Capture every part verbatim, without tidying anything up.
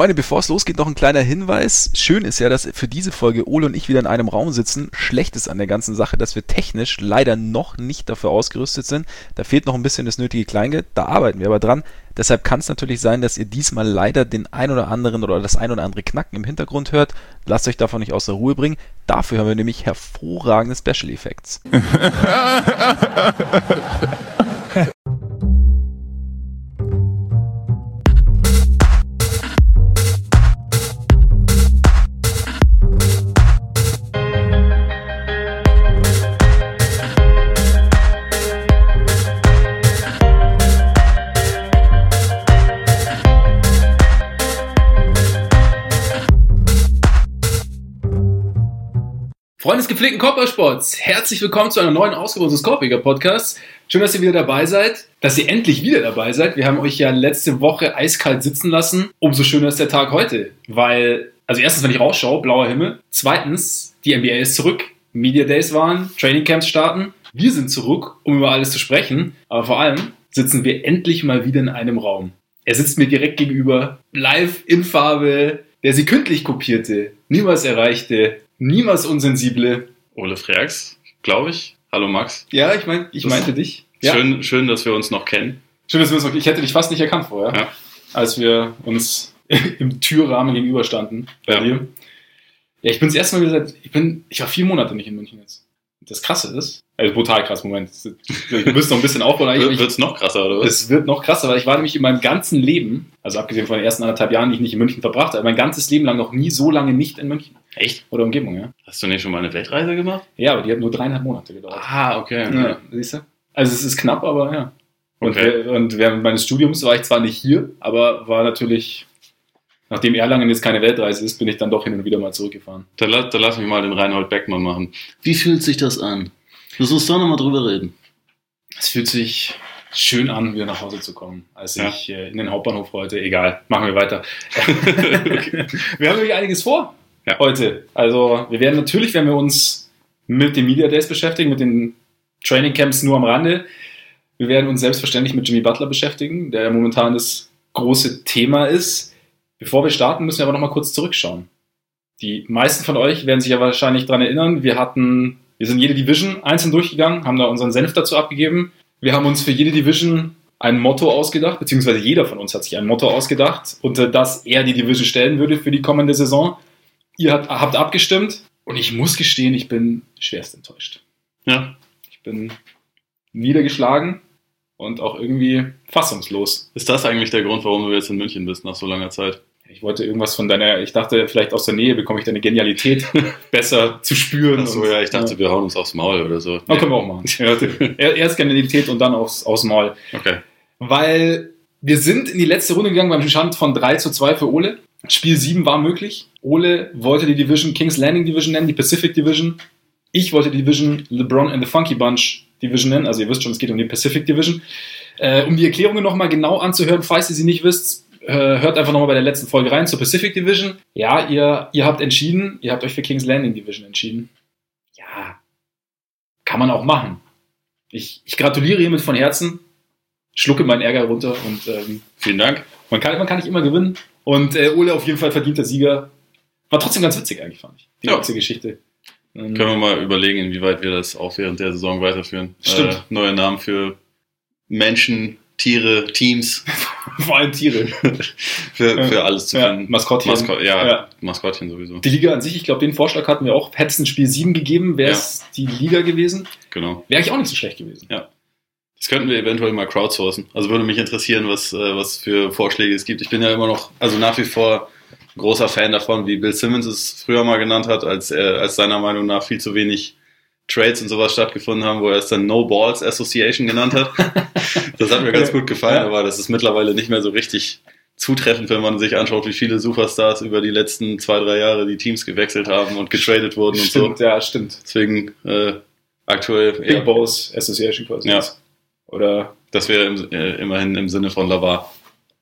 Freunde, bevor es losgeht, noch ein kleiner Hinweis. Schön ist ja, dass für diese Folge Ole und ich wieder in einem Raum sitzen. Schlecht ist an der ganzen Sache, dass wir technisch leider noch nicht dafür ausgerüstet sind. Da fehlt noch ein bisschen das nötige Kleingeld. Da arbeiten wir aber dran. Deshalb kann es natürlich sein, dass ihr diesmal leider den ein oder anderen oder das ein oder andere Knacken im Hintergrund hört. Lasst euch davon nicht aus der Ruhe bringen. Dafür haben wir nämlich hervorragende Special Effects. Freunde des gepflegten Korbballsports, herzlich willkommen zu einer neuen Ausgabe unseres Korbjäger-Podcasts. Schön, dass ihr wieder dabei seid, dass ihr endlich wieder dabei seid. Wir haben euch ja letzte Woche eiskalt sitzen lassen. Umso schöner ist der Tag heute, weil, also erstens, wenn ich rausschaue, blauer Himmel. Zweitens, die N B A ist zurück. Media Days waren, Training Camps starten. Wir sind zurück, um über alles zu sprechen. Aber vor allem sitzen wir endlich mal wieder in einem Raum. Er sitzt mir direkt gegenüber, live in Farbe, der sekündlich kopierte, niemals erreichte, niemals unsensible Ole Freaks, glaube ich. Hallo Max. Ja, ich, mein, ich meinte dich. Ja. Schön, schön, dass wir uns noch kennen. Schön, dass wir uns noch Ich hätte dich fast nicht erkannt vorher, ja. Als wir uns im Türrahmen gegenüberstanden bei ja. dir. Ja, ich bin das erste Mal wieder seit, ich bin, ich war vier Monate nicht in München jetzt. Das Krasse ist, also brutal krass, Moment. Du bist noch ein bisschen aufbauen. Wird es noch krasser, oder was? Es wird noch krasser, weil ich war nämlich in meinem ganzen Leben, also abgesehen von den ersten anderthalb Jahren, die ich nicht in München verbracht habe, mein ganzes Leben lang noch nie so lange nicht in München. Echt? Oder Umgebung, ja. Hast du nicht schon mal eine Weltreise gemacht? Ja, aber die hat nur dreieinhalb Monate gedauert. Ah, okay. okay. Ja, siehst du? Also es ist knapp, aber ja. Und, okay. und während meines Studiums war ich zwar nicht hier, aber war natürlich, nachdem Erlangen jetzt keine Weltreise ist, bin ich dann doch hin und wieder mal zurückgefahren. Dann, dann lass mich mal den Reinhold Beckmann machen. Wie fühlt sich das an? Du sollst doch nochmal drüber reden. Es fühlt sich schön an, wieder nach Hause zu kommen, als ja. ich äh, in den Hauptbahnhof heute. Egal, machen wir weiter. Okay. Wir haben nämlich einiges vor ja. heute. Also wir werden natürlich, wenn wir uns mit den Media Days beschäftigen, mit den Training Camps nur am Rande, wir werden uns selbstverständlich mit Jimmy Butler beschäftigen, der ja momentan das große Thema ist. Bevor wir starten, müssen wir aber nochmal kurz zurückschauen. Die meisten von euch werden sich ja wahrscheinlich daran erinnern, wir hatten... Wir sind jede Division einzeln durchgegangen, haben da unseren Senf dazu abgegeben. Wir haben uns für jede Division ein Motto ausgedacht, beziehungsweise jeder von uns hat sich ein Motto ausgedacht, unter das er die Division stellen würde für die kommende Saison. Ihr habt, habt abgestimmt und ich muss gestehen, ich bin schwerst enttäuscht. Ja. Ich bin niedergeschlagen und auch irgendwie fassungslos. Ist das eigentlich der Grund, warum du jetzt in München bist nach so langer Zeit? Ich wollte irgendwas von deiner, ich dachte, vielleicht aus der Nähe bekomme ich deine Genialität besser zu spüren. Achso, ja, ich dachte, ja. wir hauen uns aufs Maul oder so. Ja, können wir auch machen. Erst Genialität und dann aufs, aufs Maul. Okay. Weil wir sind in die letzte Runde gegangen beim Stand von drei zu zwei für Ole. Spiel sieben war möglich. Ole wollte die Division Kings Landing Division nennen, die Pacific Division. Ich wollte die Division LeBron and the Funky Bunch Division nennen. Also ihr wisst schon, es geht um die Pacific Division. Äh, um die Erklärungen nochmal genau anzuhören, falls ihr sie nicht wisst, hört einfach nochmal bei der letzten Folge rein zur Pacific Division. Ja, ihr, ihr habt entschieden, ihr habt euch für Kings Landing Division entschieden. Ja, kann man auch machen. Ich, ich gratuliere hiermit von Herzen, schlucke meinen Ärger runter und ähm, vielen Dank. Man kann, man kann nicht immer gewinnen. Und äh, Ole auf jeden Fall verdienter Sieger. War trotzdem ganz witzig eigentlich, fand ich. Die ja. ganze Geschichte. Ähm, Können wir mal überlegen, inwieweit wir das auch während der Saison weiterführen. Stimmt. Äh, neue Namen für Menschen, Tiere, Teams. Vor allem Tiere. für, für alles zu finden. Ja, Maskottchen. Masko- ja, ja, Maskottchen sowieso. Die Liga an sich, ich glaube, den Vorschlag hatten wir auch. Hätte es ein Spiel sieben gegeben, wäre es ja. die Liga gewesen. Genau. Wäre eigentlich auch nicht so schlecht gewesen. Ja. Das könnten wir eventuell mal crowdsourcen. Also würde mich interessieren, was, äh, was für Vorschläge es gibt. Ich bin ja immer noch, also nach wie vor großer Fan davon, wie Bill Simmons es früher mal genannt hat, als er, als seiner Meinung nach viel zu wenig Trades und sowas stattgefunden haben, wo er es dann No Balls Association genannt hat. Das hat mir ganz gut gefallen, ja. aber das ist mittlerweile nicht mehr so richtig zutreffend, wenn man sich anschaut, wie viele Superstars über die letzten zwei, drei Jahre die Teams gewechselt haben und getradet wurden und stimmt, so. Ja, stimmt. Deswegen äh, aktuell... Big ja. Balls Association quasi. Ja. Oder das wäre im, äh, immerhin im Sinne von Lavar.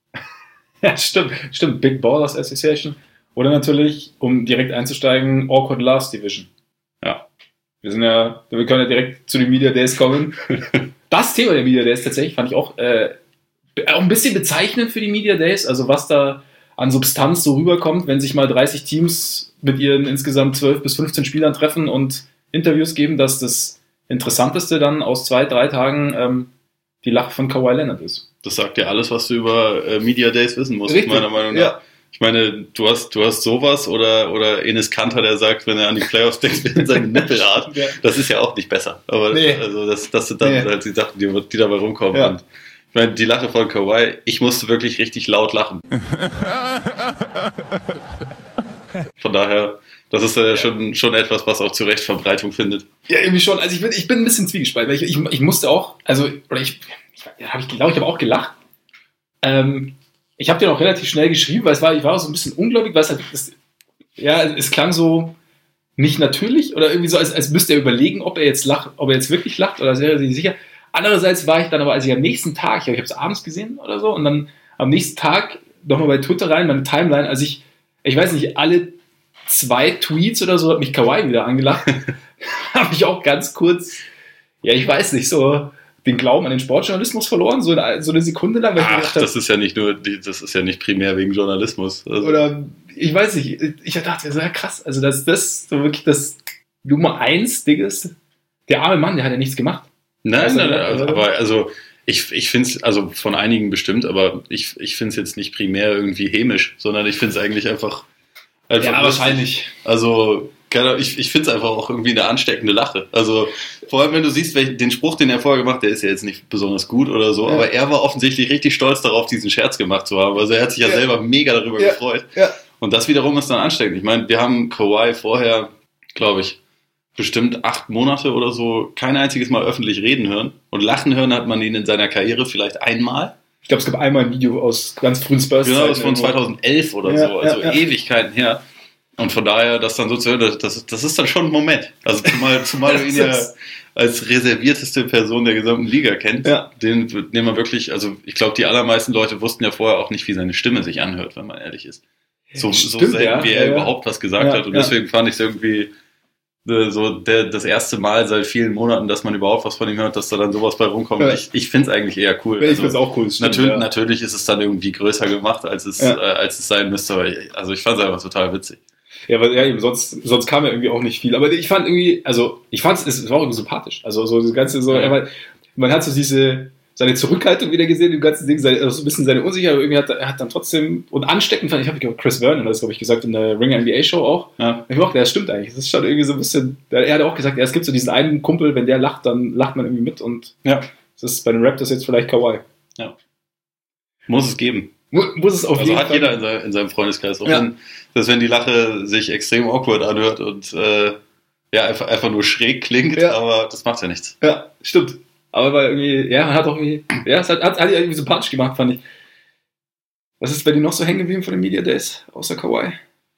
Ja, stimmt. Stimmt, Big Ballers Association. Oder natürlich, um direkt einzusteigen, Awkward Last Division. Ja. Wir sind ja, wir können ja direkt zu den Media Days kommen. Das Thema der Media Days tatsächlich fand ich auch, äh, auch ein bisschen bezeichnend für die Media Days. Also was da an Substanz so rüberkommt, wenn sich mal dreißig Teams mit ihren insgesamt zwölf bis fünfzehn Spielern treffen und Interviews geben, dass das Interessanteste dann aus zwei, drei Tagen ähm, die Lache von Kawhi Leonard ist. Das sagt ja alles, was du über äh, Media Days wissen musst, Richtig, meiner Meinung nach. Ja. Ich meine, du hast, du hast sowas oder, oder Enes Kanter, der sagt, wenn er an die Playoffs denkt, wenn seine Nippel hat. Ja. Das ist ja auch nicht besser. Aber nee. also das, das sind dann nee. halt die Sachen, die, die dabei rumkommen. Ja. Und ich meine, die Lache von Kawhi, ich musste wirklich richtig laut lachen. Von daher, das ist äh, schon, schon etwas, was auch zu Recht Verbreitung findet. Ja, irgendwie schon. Also ich bin, ich bin ein bisschen zwiegespalten, weil ich, ich, ich musste auch, also, oder ich, ich, hab ich glaube, ich habe auch gelacht. Ähm, ich habe dir auch relativ schnell geschrieben, weil es war, ich war auch so ein bisschen ungläubig, weil es halt, das, ja, es klang so nicht natürlich oder irgendwie so, als, als müsste er überlegen, ob er jetzt lacht, ob er jetzt wirklich lacht oder wäre er sich sicher. Andererseits war ich dann aber, als ich am nächsten Tag, ich habe es abends gesehen oder so, und dann am nächsten Tag nochmal bei Twitter rein, meine Timeline, als ich, ich weiß nicht, alle zwei Tweets oder so hat mich Kawhi wieder angelacht. Habe ich auch ganz kurz, ja, ich weiß nicht, so den Glauben an den Sportjournalismus verloren, so eine, so eine Sekunde lang. Weil Ach, ich gedacht, das ist ja nicht nur, das ist ja nicht primär wegen Journalismus. Also. Oder, ich weiß nicht, ich dachte, das ist ja krass, also dass das so wirklich das Nummer eins Ding ist. Der arme Mann, der hat ja nichts gemacht. Nein, also, nein, nein, also, aber also ich, ich finde es, also von einigen bestimmt, aber ich, ich finde es jetzt nicht primär irgendwie hämisch, sondern ich finde es eigentlich einfach, einfach ja, wahrscheinlich. Also ich, ich finde es einfach auch irgendwie eine ansteckende Lache. Also vor allem, wenn du siehst, welchen, den Spruch, den er vorher gemacht hat, der ist ja jetzt nicht besonders gut oder so, ja. Aber er war offensichtlich richtig stolz darauf, diesen Scherz gemacht zu haben. Also er hat sich ja, ja. selber mega darüber ja. gefreut. Ja. Und das wiederum ist dann ansteckend. Ich meine, wir haben Kawhi vorher, glaube ich, bestimmt acht Monate oder so kein einziges Mal öffentlich reden hören. Und lachen hören hat man ihn in seiner Karriere vielleicht einmal. Ich glaube, es gab einmal ein Video aus ganz frühen Spurs. Genau, das ist von zweitausendelf oder ja, so, also ja, ja. Ewigkeiten her. Und von daher, das dann so zu hören, das, das ist dann schon ein Moment. Also zumal, zumal du ihn ja als reservierteste Person der gesamten Liga kennt, ja. den, den man wirklich, also ich glaube, die allermeisten Leute wussten ja vorher auch nicht, wie seine Stimme sich anhört, wenn man ehrlich ist. So, Stimmt, so selten, ja, wie er ja, überhaupt was gesagt ja, hat. Und ja. deswegen fand ich es irgendwie so der, das erste Mal seit vielen Monaten, dass man überhaupt was von ihm hört, dass da dann sowas bei rumkommt. Ja. Ich, ich finde es eigentlich eher cool. Ja, ich also, finde es auch cool. Stimmt, natürlich, ja. natürlich ist es dann irgendwie größer gemacht, als es, ja. äh, als es sein müsste. Aber ich, also ich fand es einfach total witzig. Ja, weil ja, eben, sonst, sonst kam ja irgendwie auch nicht viel. Aber ich fand irgendwie, also ich fand es, es war auch irgendwie sympathisch. Also so das Ganze so, ja. man hat so diese, seine Zurückhaltung wieder gesehen, im ganzen Ding, seine, also so ein bisschen seine Unsicherheit, aber irgendwie hat er hat dann trotzdem, und ansteckend fand ich, habe ich Chris Vernon, das glaube ich gesagt, in der Ringer N B A Show auch. Ja. Ich dachte, das stimmt eigentlich. Das ist schon irgendwie so ein bisschen, er hat auch gesagt, ja, es gibt so diesen einen Kumpel, wenn der lacht, dann lacht man irgendwie mit, und ja. das ist bei den Raptors jetzt vielleicht Kawhi. Ja. Muss es geben. Muss es auf also jeden hat Fall. jeder in, sein, in seinem Freundeskreis. Auch ja. wenn, dass wenn die Lache sich extrem awkward anhört und äh, ja, einfach, einfach nur schräg klingt, ja. aber das macht ja nichts. Ja, stimmt. Aber weil irgendwie, ja, man hat auch irgendwie, ja, es hat, hat, hat irgendwie sympathisch gemacht, fand ich. Was ist bei dir noch so hängen geblieben von den Media Days, außer Kawhi?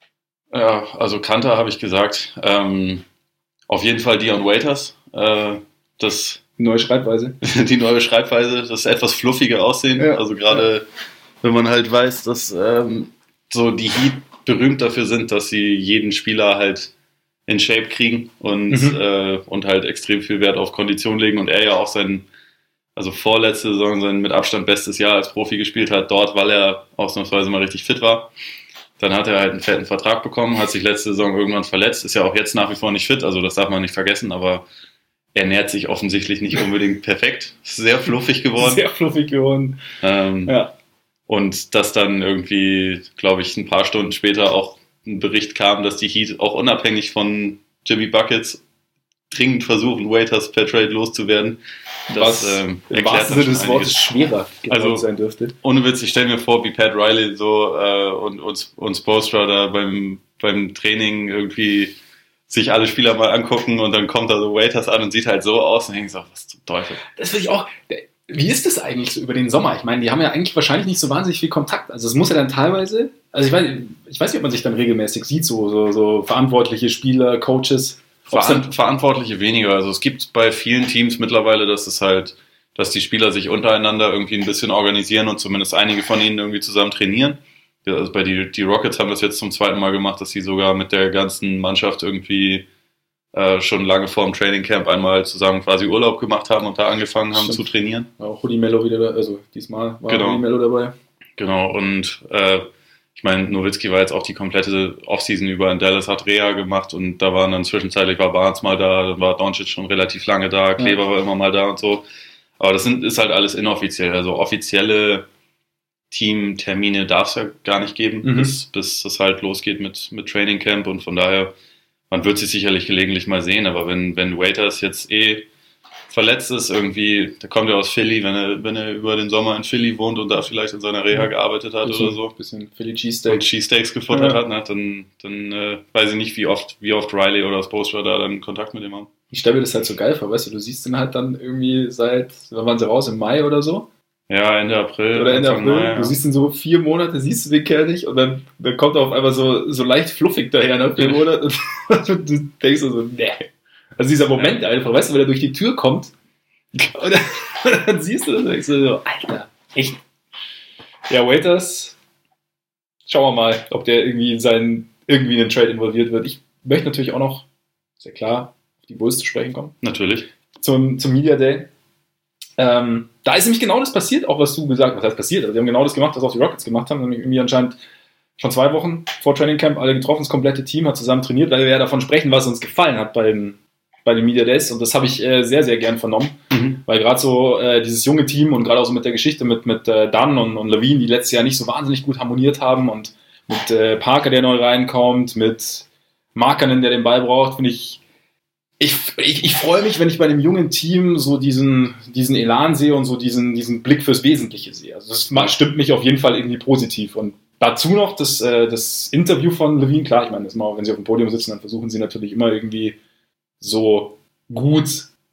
Ja, also Kanter habe ich gesagt. Ähm, auf jeden Fall Dion Waiters. Äh, das Neue Schreibweise. Die neue Schreibweise, das etwas fluffige Aussehen. Ja. Also gerade, ja. wenn man halt weiß, dass ähm, so die Heat berühmt dafür sind, dass sie jeden Spieler halt in Shape kriegen und, mhm. äh, und halt extrem viel Wert auf Kondition legen, und er ja auch sein, also vorletzte Saison sein mit Abstand bestes Jahr als Profi gespielt hat, dort, weil er ausnahmsweise mal richtig fit war. Dann hat er halt einen fetten Vertrag bekommen, hat sich letzte Saison irgendwann verletzt, ist ja auch jetzt nach wie vor nicht fit, also das darf man nicht vergessen, aber er nährt sich offensichtlich nicht unbedingt perfekt. Ist sehr fluffig geworden. Sehr fluffig geworden. Ähm, ja. Und dass dann irgendwie, glaube ich, ein paar Stunden später auch ein Bericht kam, dass die Heat auch unabhängig von Jimmy Buckets dringend versuchen, Waiters per Trade loszuwerden. Das Was ähm, im wahrsten Sinne des Wortes schwerer also, sein dürfte. Ohne Witz, ich stelle mir vor, wie Pat Riley so äh, und, und, und Spoelstra da beim, beim Training irgendwie sich alle Spieler mal angucken, und dann kommt da so Waiters an und sieht halt so aus und denkt so, was zum Teufel. Das will ich auch. Wie ist das eigentlich so über den Sommer? Ich meine, die haben ja eigentlich wahrscheinlich nicht so wahnsinnig viel Kontakt. Also es muss ja dann teilweise, also ich weiß, ich weiß nicht, ob man sich dann regelmäßig sieht, so, so, so verantwortliche Spieler, Coaches. Veran- Verantwortliche weniger. Also es gibt bei vielen Teams mittlerweile, dass es halt, dass die Spieler sich untereinander irgendwie ein bisschen organisieren und zumindest einige von ihnen irgendwie zusammen trainieren. Also bei die, die Rockets haben das jetzt zum zweiten Mal gemacht, dass sie sogar mit der ganzen Mannschaft irgendwie äh, schon lange vor dem Training Camp einmal zusammen quasi Urlaub gemacht haben und da angefangen haben Stimmt. zu trainieren. War auch Hoodie Mello wieder da, also diesmal war genau. Hoodie Mello dabei. Genau, und äh, ich meine, Nowitzki war jetzt auch die komplette Offseason über in Dallas, hat Reha gemacht und da waren dann zwischenzeitlich war Barnes mal da, dann war Doncic schon relativ lange da, Kleber ja. war immer mal da und so. Aber das sind, ist halt alles inoffiziell. Also offizielle Teamtermine darf es ja gar nicht geben, mhm. bis, bis das halt losgeht mit, mit Training Camp und von daher, man wird sich sicherlich gelegentlich mal sehen, aber wenn, wenn Waiters jetzt eh verletzt ist irgendwie, der kommt ja aus Philly, wenn er, wenn er über den Sommer in Philly wohnt und da vielleicht in seiner Reha gearbeitet hat bisschen, oder so. Ein bisschen Philly Cheesesteaks. Und Cheesesteaks gefuttert ja. hat, ne, dann, dann äh, weiß ich nicht, wie oft, wie oft Riley oder Spoelstra da dann Kontakt mit ihm haben. Ich stelle mir das halt so geil vor, weißt du, du siehst den halt dann irgendwie seit, wann waren sie raus, im Mai oder so? Ja, Ende April. Oder Ende April. Mai, ja. Du siehst ihn so vier Monate, siehst du den Kerl nicht und dann, dann kommt er auf einmal so, so leicht fluffig daher nach vier Monaten und du denkst so, nee. Also dieser Moment ja. einfach, weißt du, wenn er durch die Tür kommt und dann, und dann siehst du das und denkst du so, Alter, echt? Ja, Waiters, schauen wir mal, ob der irgendwie in seinen, irgendwie in den Trade involviert wird. Ich möchte natürlich auch noch, sehr klar, auf die Bulls zu sprechen kommen. Natürlich. Zum, zum Media Day. Ähm, da ist nämlich genau das passiert, auch was du gesagt hast, was heißt passiert, aber die haben genau das gemacht, was auch die Rockets gemacht haben, nämlich irgendwie anscheinend schon zwei Wochen vor Training Camp alle getroffen, das komplette Team hat zusammen trainiert, weil wir ja davon sprechen, was uns gefallen hat bei den, bei den Media Days und das habe ich äh, sehr, sehr gern vernommen, mhm. weil gerade so äh, dieses junge Team und gerade auch so mit der Geschichte mit, mit äh, Dunn und, und Levine, die letztes Jahr nicht so wahnsinnig gut harmoniert haben und mit äh, Parker, der neu reinkommt, mit Markkanen, der den Ball braucht, finde ich Ich, ich, ich freue mich, wenn ich bei einem jungen Team so diesen, diesen Elan sehe und so diesen, diesen Blick fürs Wesentliche sehe. Also das stimmt mich auf jeden Fall irgendwie positiv. Und dazu noch das, äh, das Interview von Levine. Klar, ich meine, das mal, wenn sie auf dem Podium sitzen, dann versuchen sie natürlich immer irgendwie so gut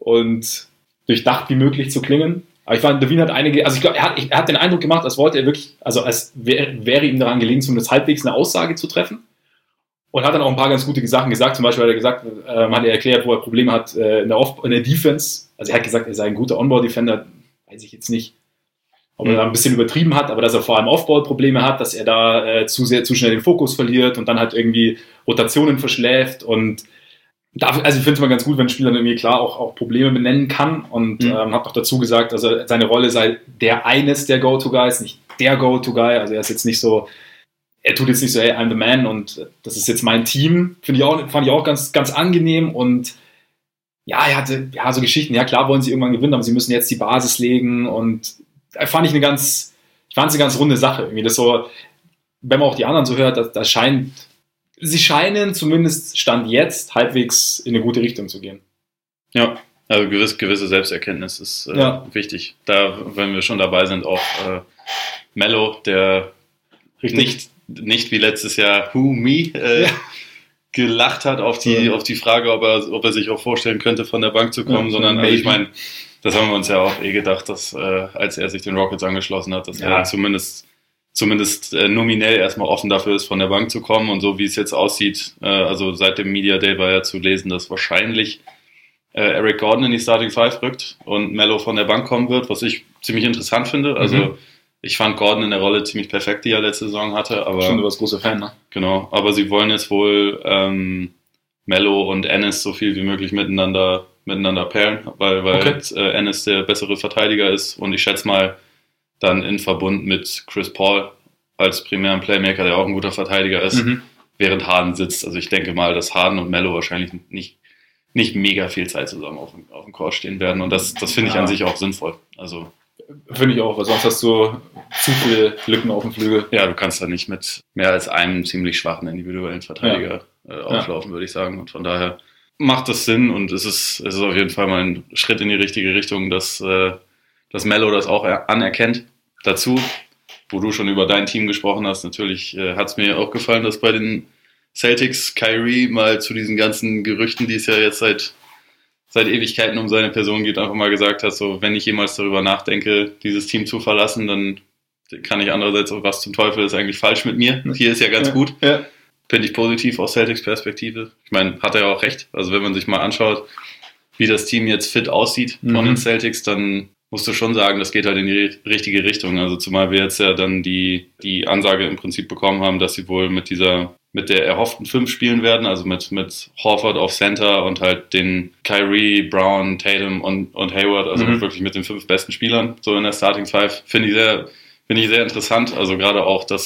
und durchdacht wie möglich zu klingen. Aber ich fand, Levine hat einige, also ich glaube, er hat, er hat den Eindruck gemacht, als wollte er wirklich, also als wär, wäre ihm daran gelegen, zumindest halbwegs eine Aussage zu treffen. Und hat dann auch ein paar ganz gute Sachen gesagt. Zum Beispiel hat er gesagt, ähm, hat er erklärt, wo er Probleme hat äh, in, der Off- in der Defense. Also er hat gesagt, er sei ein guter On-Ball-Defender. Weiß ich jetzt nicht, ob er da ein bisschen übertrieben hat, aber dass er vor allem Off-Ball-Probleme hat, dass er da äh, zu sehr, zu schnell den Fokus verliert und dann halt irgendwie Rotationen verschläft. Und dafür, also ich finde es mal ganz gut, wenn ein Spieler irgendwie klar auch, auch Probleme benennen kann. Und mhm. ähm, hat noch dazu gesagt, also seine Rolle sei der eines der Go-To-Guys, nicht der Go-To-Guy. Also er ist jetzt nicht so, er tut jetzt nicht so, hey, I'm the man und das ist jetzt mein Team. Finde ich auch, fand ich auch ganz, ganz angenehm und ja, er hatte ja so Geschichten. Ja, klar wollen sie irgendwann gewinnen, aber sie müssen jetzt die Basis legen und da fand ich eine ganz, ich fand es eine ganz runde Sache. Irgendwie das so, wenn man auch die anderen so hört, das, das scheint, sie scheinen zumindest Stand jetzt halbwegs in eine gute Richtung zu gehen. Ja, also gewisse, gewisse Selbsterkenntnis ist äh, ja. wichtig. Da, wenn wir schon dabei sind, auch äh, Melo, der Richtig. nicht nicht wie letztes Jahr Who Me äh, ja. gelacht hat auf die, ja. auf die Frage, ob er, ob er sich auch vorstellen könnte, von der Bank zu kommen, ja, sondern also ich meine, das haben wir uns ja auch eh gedacht, dass äh, als er sich den Rockets angeschlossen hat, dass ja. er zumindest, zumindest äh, nominell erstmal offen dafür ist, von der Bank zu kommen und so wie es jetzt aussieht, äh, also seit dem Media Day war ja zu lesen, dass wahrscheinlich äh, Eric Gordon in die Starting Five rückt und Melo von der Bank kommen wird, was ich ziemlich interessant finde, also mhm. Ich fand Gordon in der Rolle ziemlich perfekt, die er letzte Saison hatte. Aber, schon, du warst großer Fan, ne? Genau, aber sie wollen jetzt wohl ähm, Melo und Ennis so viel wie möglich miteinander miteinander pairen, weil, weil okay. äh, Ennis der bessere Verteidiger ist und ich schätze mal dann in Verbund mit Chris Paul als primären Playmaker, der auch ein guter Verteidiger ist, mhm. während Harden sitzt. Also ich denke mal, dass Harden und Melo wahrscheinlich nicht, nicht mega viel Zeit zusammen auf dem, auf dem Court stehen werden und das, das finde ich ja. an sich auch sinnvoll. Also finde ich auch, weil sonst hast du zu viele Lücken auf dem Flügel. Ja, du kannst da nicht mit mehr als einem ziemlich schwachen individuellen Verteidiger ja. äh, auflaufen, ja. würde ich sagen. Und von daher macht das Sinn und es ist, es ist auf jeden Fall mal ein Schritt in die richtige Richtung, dass, äh, dass Melo das auch anerkennt. Dazu, wo du schon über dein Team gesprochen hast, natürlich äh, hat es mir auch gefallen, dass bei den Celtics Kyrie mal zu diesen ganzen Gerüchten, die es ja jetzt seit seit Ewigkeiten um seine Person geht, einfach mal gesagt hat, so, wenn ich jemals darüber nachdenke, dieses Team zu verlassen, dann kann ich andererseits auch, was zum Teufel ist eigentlich falsch mit mir. Hier ist ja ganz ja, gut. Ja. Finde ich positiv aus Celtics Perspektive. Ich meine, hat er ja auch recht. Also wenn man sich mal anschaut, wie das Team jetzt fit aussieht mhm. von den Celtics, dann musst du schon sagen, das geht halt in die richtige Richtung. Also zumal wir jetzt ja dann die, die Ansage im Prinzip bekommen haben, dass sie wohl mit dieser mit der erhofften fünf spielen werden, also mit, mit Horford auf Center und halt den Kyrie, Brown, Tatum und, und Hayward, also mhm. wirklich mit den fünf besten Spielern, so in der Starting Five, finde ich sehr, finde ich sehr interessant, also gerade auch, dass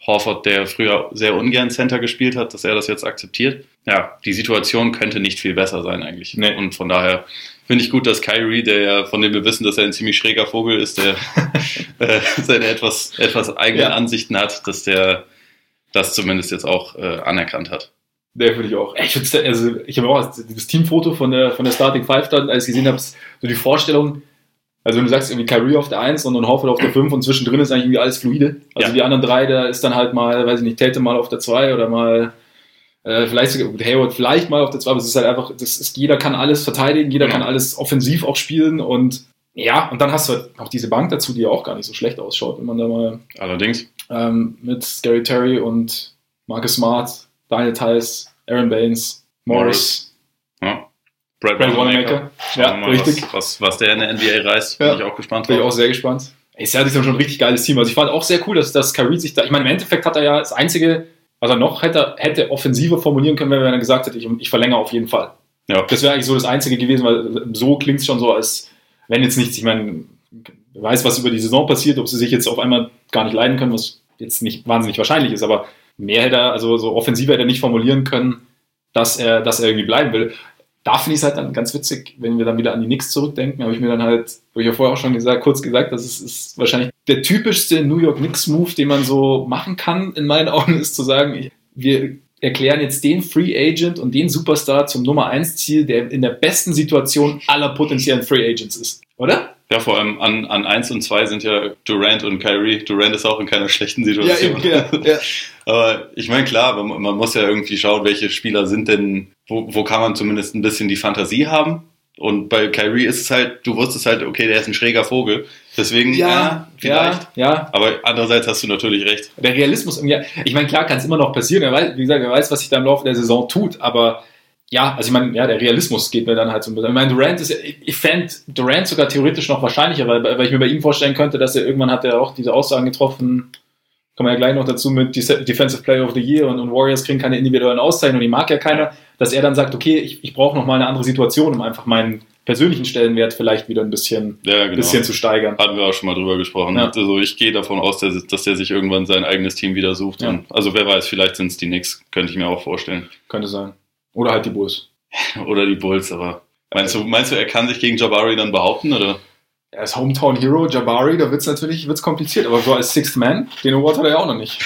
Horford, der früher sehr ungern Center gespielt hat, dass er das jetzt akzeptiert. Ja, die Situation könnte nicht viel besser sein eigentlich. Nee. Und von daher finde ich gut, dass Kyrie, der ja, von dem wir wissen, dass er ein ziemlich schräger Vogel ist, der äh, seine etwas, etwas eigenen Ja. Ansichten hat, dass der das zumindest jetzt auch äh, anerkannt hat. Der würde ich auch. Ich finde, also ich habe auch das Teamfoto von der von der Starting Five dann, als ich gesehen habe, so die Vorstellung, also wenn du sagst irgendwie Kyrie auf der eins und dann Horford auf der fünf und zwischendrin ist eigentlich irgendwie alles fluide. Also Ja. die anderen drei, da ist dann halt mal, weiß ich nicht, Tatum mal auf der zwei oder mal äh, vielleicht sogar Hayward vielleicht mal auf der zwei, aber es ist halt einfach, das ist, jeder kann alles verteidigen, jeder Genau. kann alles offensiv auch spielen und ja, und dann hast du halt auch diese Bank dazu, die ja auch gar nicht so schlecht ausschaut, wenn man da mal Allerdings. ähm, mit Scary Terry und Marcus Smart, Daniel Tice, Aaron Baines, Morris, Ja. Brad, Brad Wanamaker. Wanamaker. Schauen Ja, wir mal, richtig. Was, was, was der in der N B A reißt, Ja. bin ich auch gespannt Bin ich auch drauf. sehr gespannt. Ist ja schon ein richtig geiles Team. Also ich fand auch sehr cool, dass, dass Kyrie sich da, ich meine, im Endeffekt hat er ja das einzige, was er noch hätte, hätte offensiver formulieren können, wenn er dann gesagt hätte, ich, ich verlängere auf jeden Fall. Ja. Das wäre eigentlich so das Einzige gewesen, weil so klingt es schon so, als wenn jetzt nichts, ich meine, wer weiß, was über die Saison passiert, ob sie sich jetzt auf einmal gar nicht leiden können, was jetzt nicht wahnsinnig wahrscheinlich ist, aber mehr hätte er, also so offensiver hätte er nicht formulieren können, dass er, dass er irgendwie bleiben will. Da finde ich es halt dann ganz witzig, wenn wir dann wieder an die Knicks zurückdenken, habe ich mir dann halt, habe ich ja vorher auch schon gesagt, kurz gesagt, das ist, ist wahrscheinlich der typischste New York Knicks-Move, den man so machen kann, in meinen Augen, ist zu sagen, wir erklären jetzt den Free Agent und den Superstar zum Nummer eins Ziel, der in der besten Situation aller potenziellen Free Agents ist. Oder? Ja, vor allem an, an eins und zwei sind ja Durant und Kyrie. Durant ist auch in keiner schlechten Situation. ja, ja. Aber ich meine, klar, man, man muss ja irgendwie schauen, welche Spieler sind denn, wo, wo kann man zumindest ein bisschen die Fantasie haben. Und bei Kyrie ist es halt, du wusstest halt, okay, der ist ein schräger Vogel. Deswegen, ja, vielleicht. Ja, ja. Aber andererseits hast du natürlich recht. Der Realismus, ja, ich meine, klar kann es immer noch passieren. Er weiß, wie gesagt, er weiß, was sich da im Laufe der Saison tut, aber ja, also ich meine, ja, der Realismus geht mir dann halt so ein bisschen. Ich meine, Durant ist, ich fände Durant sogar theoretisch noch wahrscheinlicher, weil, weil ich mir bei ihm vorstellen könnte, dass er irgendwann hat er auch diese Aussagen getroffen, kommen wir ja gleich noch dazu mit Defensive Player of the Year und, und Warriors kriegen keine individuellen Auszeichnungen und die mag ja keiner, dass er dann sagt, okay, ich, ich brauche noch mal eine andere Situation, um einfach meinen persönlichen Stellenwert vielleicht wieder ein bisschen, Ja, genau. bisschen zu steigern. Hatten wir auch schon mal drüber gesprochen. Ja. Also ich gehe davon aus, dass, dass der sich irgendwann sein eigenes Team wieder sucht. Ja. Und, also wer weiß, vielleicht sind es die Knicks, könnte ich mir auch vorstellen. Könnte sein. Oder halt die Bulls. Oder die Bulls, aber meinst du, meinst du, er kann sich gegen Jabari dann behaupten, oder? Er ist Hometown Hero, Jabari, da wird es natürlich wird's kompliziert, aber so als Sixth Man, den Award hat er ja auch noch nicht.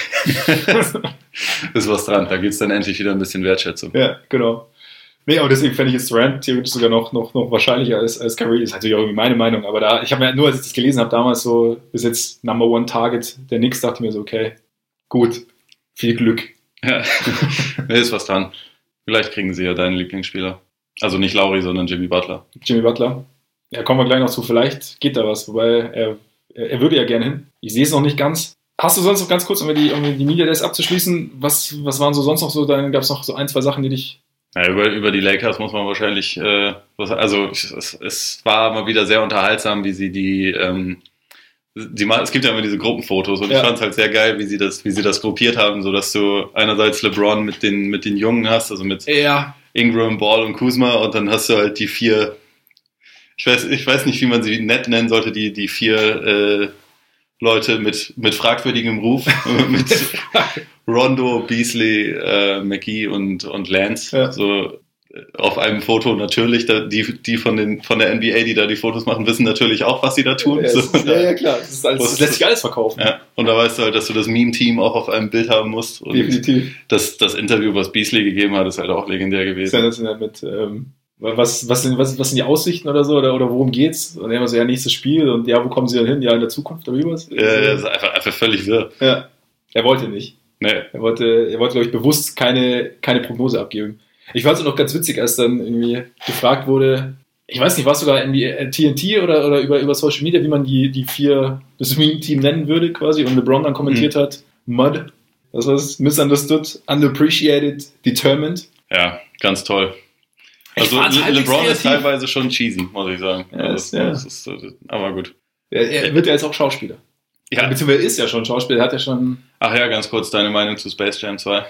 Ist was dran, da gibt es dann endlich wieder ein bisschen Wertschätzung. Ja, genau. Nee, aber deswegen fände ich jetzt Durant theoretisch sogar noch, noch, noch wahrscheinlicher als, als Kyrie. Das ist natürlich auch irgendwie meine Meinung, aber da, ich habe mir nur, als ich das gelesen habe, damals so, bis jetzt Number One Target der Knicks, dachte ich mir so, okay, gut, viel Glück. Ja, nee, ist was dran. Vielleicht kriegen sie ja deinen Lieblingsspieler. Also nicht Lauri, sondern Jimmy Butler. Jimmy Butler. Ja, kommen wir gleich noch zu, vielleicht geht da was, wobei er, er würde ja gerne hin. Ich sehe es noch nicht ganz. Hast du sonst noch ganz kurz, um die, um die Media Days abzuschließen, was, was waren so sonst noch so, dann gab es noch so ein, zwei Sachen, die dich... Ja, über, über die Lakers muss man wahrscheinlich, äh, was, also es, es war mal wieder sehr unterhaltsam, wie sie die, ähm, die es gibt ja immer diese Gruppenfotos und Ja. ich fand es halt sehr geil, wie sie das, wie sie das gruppiert haben, so dass du einerseits LeBron mit den, mit den Jungen hast, also mit Ja. Ingram, Ball und Kuzma und dann hast du halt die vier, ich weiß, ich weiß nicht, wie man sie nett nennen sollte, die, die vier äh, Leute mit, mit fragwürdigem Ruf, mit Rondo, Beasley, äh, McGee und, und Lance. Ja. So äh, auf einem Foto natürlich, da, die, die von, den, von der N B A, die da die Fotos machen, wissen natürlich auch, was sie da tun. Ja, So, ist, ja, ja, klar. Das, ist alles, das lässt sich alles verkaufen. ja. Und da weißt du halt, dass du das Meme-Team auch auf einem Bild haben musst. Und Definitiv. das, das Interview, was Beasley gegeben hat, ist halt auch legendär gewesen. Das ist ja mit, ähm, was, was, sind, was, was sind die Aussichten oder so, oder, oder worum geht's? Und dann immer so, ja, nächstes Spiel und ja, wo kommen sie dann hin? Ja, in der Zukunft oder wie was? Ja, das ist einfach, einfach völlig wirr. Ja, er wollte nicht. Nee. Er wollte, er wollte, glaube ich, bewusst keine, keine Prognose abgeben. Ich fand es auch noch ganz witzig, als dann irgendwie gefragt wurde, ich weiß nicht, war es sogar in die T N T oder, oder über, über Social Media, wie man die, die vier, das Meme-Team nennen würde quasi, und LeBron dann kommentiert mhm. hat, Mud, das heißt misunderstood, underappreciated, determined. Ja, ganz toll. Also Le- LeBron ist teilweise schon cheesy, muss ich sagen. Ja, also, ja. Das ist, aber gut. Er, er wird ja jetzt auch Schauspieler. Ja. Beziehungsweise ist ja schon Schauspieler, er hat ja schon... Ach ja, ganz kurz, deine Meinung zu Space Jam zwei?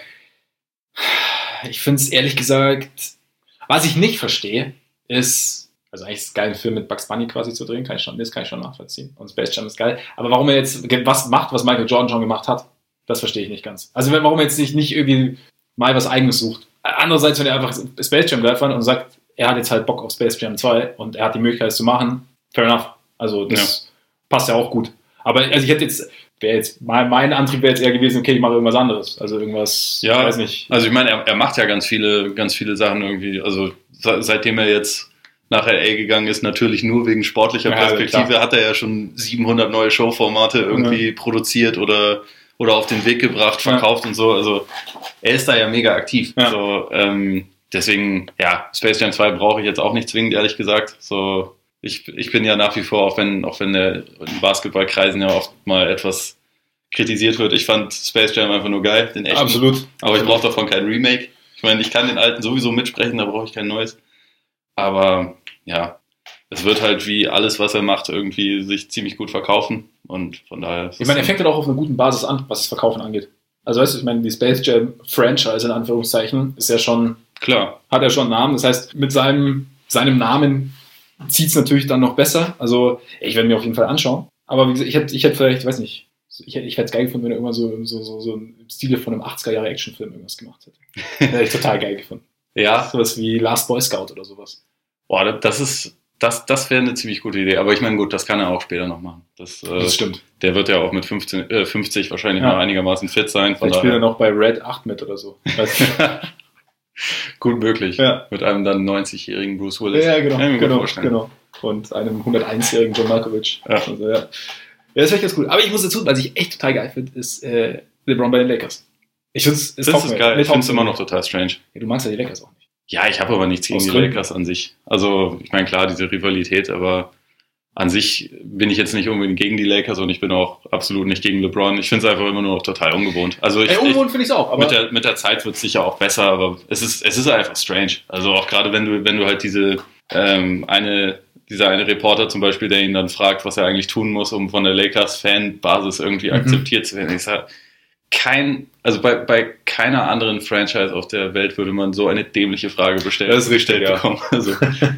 Ich finde es ehrlich gesagt, was ich nicht verstehe, ist, also eigentlich ist es geil, einen Film mit Bugs Bunny quasi zu drehen, kann ich schon, das kann ich schon nachvollziehen. Und Space Jam ist geil. Aber warum er jetzt was macht, was Michael Jordan schon gemacht hat, Das verstehe ich nicht ganz. Also warum er jetzt nicht, nicht irgendwie mal was Eigenes sucht. Andererseits, wenn er einfach Space Jam geil fand und sagt, er hat jetzt halt Bock auf Space Jam zwei und er hat die Möglichkeit, es zu machen, fair enough. Also das ja. passt ja auch gut. Aber also ich hätte jetzt, wäre jetzt, mein, mein Antrieb wäre jetzt eher gewesen, okay, ich mache irgendwas anderes. Also irgendwas, ja, ich weiß nicht. Also ich meine, er, er macht ja ganz viele, ganz viele Sachen irgendwie. Also seitdem er jetzt nach L A gegangen ist, natürlich nur wegen sportlicher Perspektive, ja, hat er ja schon siebenhundert neue Showformate irgendwie ja. produziert oder, oder auf den Weg gebracht, verkauft ja. und so. Also er ist da ja mega aktiv. Ja. So, ähm, deswegen, ja, Space Jam zwei brauche ich jetzt auch nicht zwingend, ehrlich gesagt. So, ich, ich bin ja nach wie vor, auch wenn, auch wenn der in Basketballkreisen ja oft mal etwas kritisiert wird, ich fand Space Jam einfach nur geil, den echten. Absolut. Aber ich brauche davon kein Remake. Ich meine, ich kann den alten sowieso mitsprechen, da brauche ich kein neues. Aber ja, es wird halt wie alles, was er macht, irgendwie sich ziemlich gut verkaufen. Und von daher. Ich meine, er fängt halt auch auf einer guten Basis an, was das Verkaufen angeht. Also weißt du, ich meine, die Space Jam Franchise in Anführungszeichen ist ja schon, klar, hat er schon einen Namen. Das heißt, mit seinem, seinem Namen zieht es natürlich dann noch besser. Also ich werde mir auf jeden Fall anschauen. Aber wie gesagt, ich hätte ich hätte vielleicht, ich weiß nicht, ich hätte ich hätte es geil gefunden, wenn er irgendwann so, so, so, so im Stile von einem achtziger-Jahre-Actionfilm irgendwas gemacht hätte. Hätte ich total geil gefunden. Ja. Sowas wie Last Boy Scout oder sowas. Boah, das ist, das, das wäre eine ziemlich gute Idee. Aber ich meine, gut, das kann er auch später noch machen. Das, das äh, stimmt. Der wird ja auch mit fünfzehn, äh, fünfzig wahrscheinlich ja. noch einigermaßen fit sein. Vielleicht spielt er noch bei Red acht mit oder so. Gut möglich. Ja. Mit einem dann neunzigjährigen Bruce Willis. Ja, genau. Kann ich mir genau, gut vorstellen. genau. Und einem hunderteins-jährigen John Malkovich. Ja. Also, ja. Ja, das wäre ganz cool. Aber ich muss dazu, was ich echt total geil finde, ist äh, LeBron bei den Lakers. Ich finde es Das ist geil. Ich finde es immer noch total strange. Ja, du magst ja die Lakers auch nicht. Ja, ich habe aber nichts gegen Aus die Gründen. Lakers an sich. Also, ich meine, klar, diese Rivalität, aber an sich bin ich jetzt nicht unbedingt gegen die Lakers und ich bin auch absolut nicht gegen LeBron. Ich finde es einfach immer nur noch total ungewohnt. Also ich, Ey, ungewohnt finde ich es auch. Aber mit, der, mit der Zeit wird es sicher auch besser, aber es ist, es ist einfach strange. Also auch gerade wenn du, wenn du halt diese ähm, eine, dieser eine Reporter zum Beispiel, der ihn dann fragt, was er eigentlich tun muss, um von der Lakers-Fan-Basis irgendwie Mhm. akzeptiert zu werden. Ich sage, kein, also bei, bei keiner anderen Franchise auf der Welt würde man so eine dämliche Frage bestellen, Das ist richtig, gestellt ja. bekommen. Also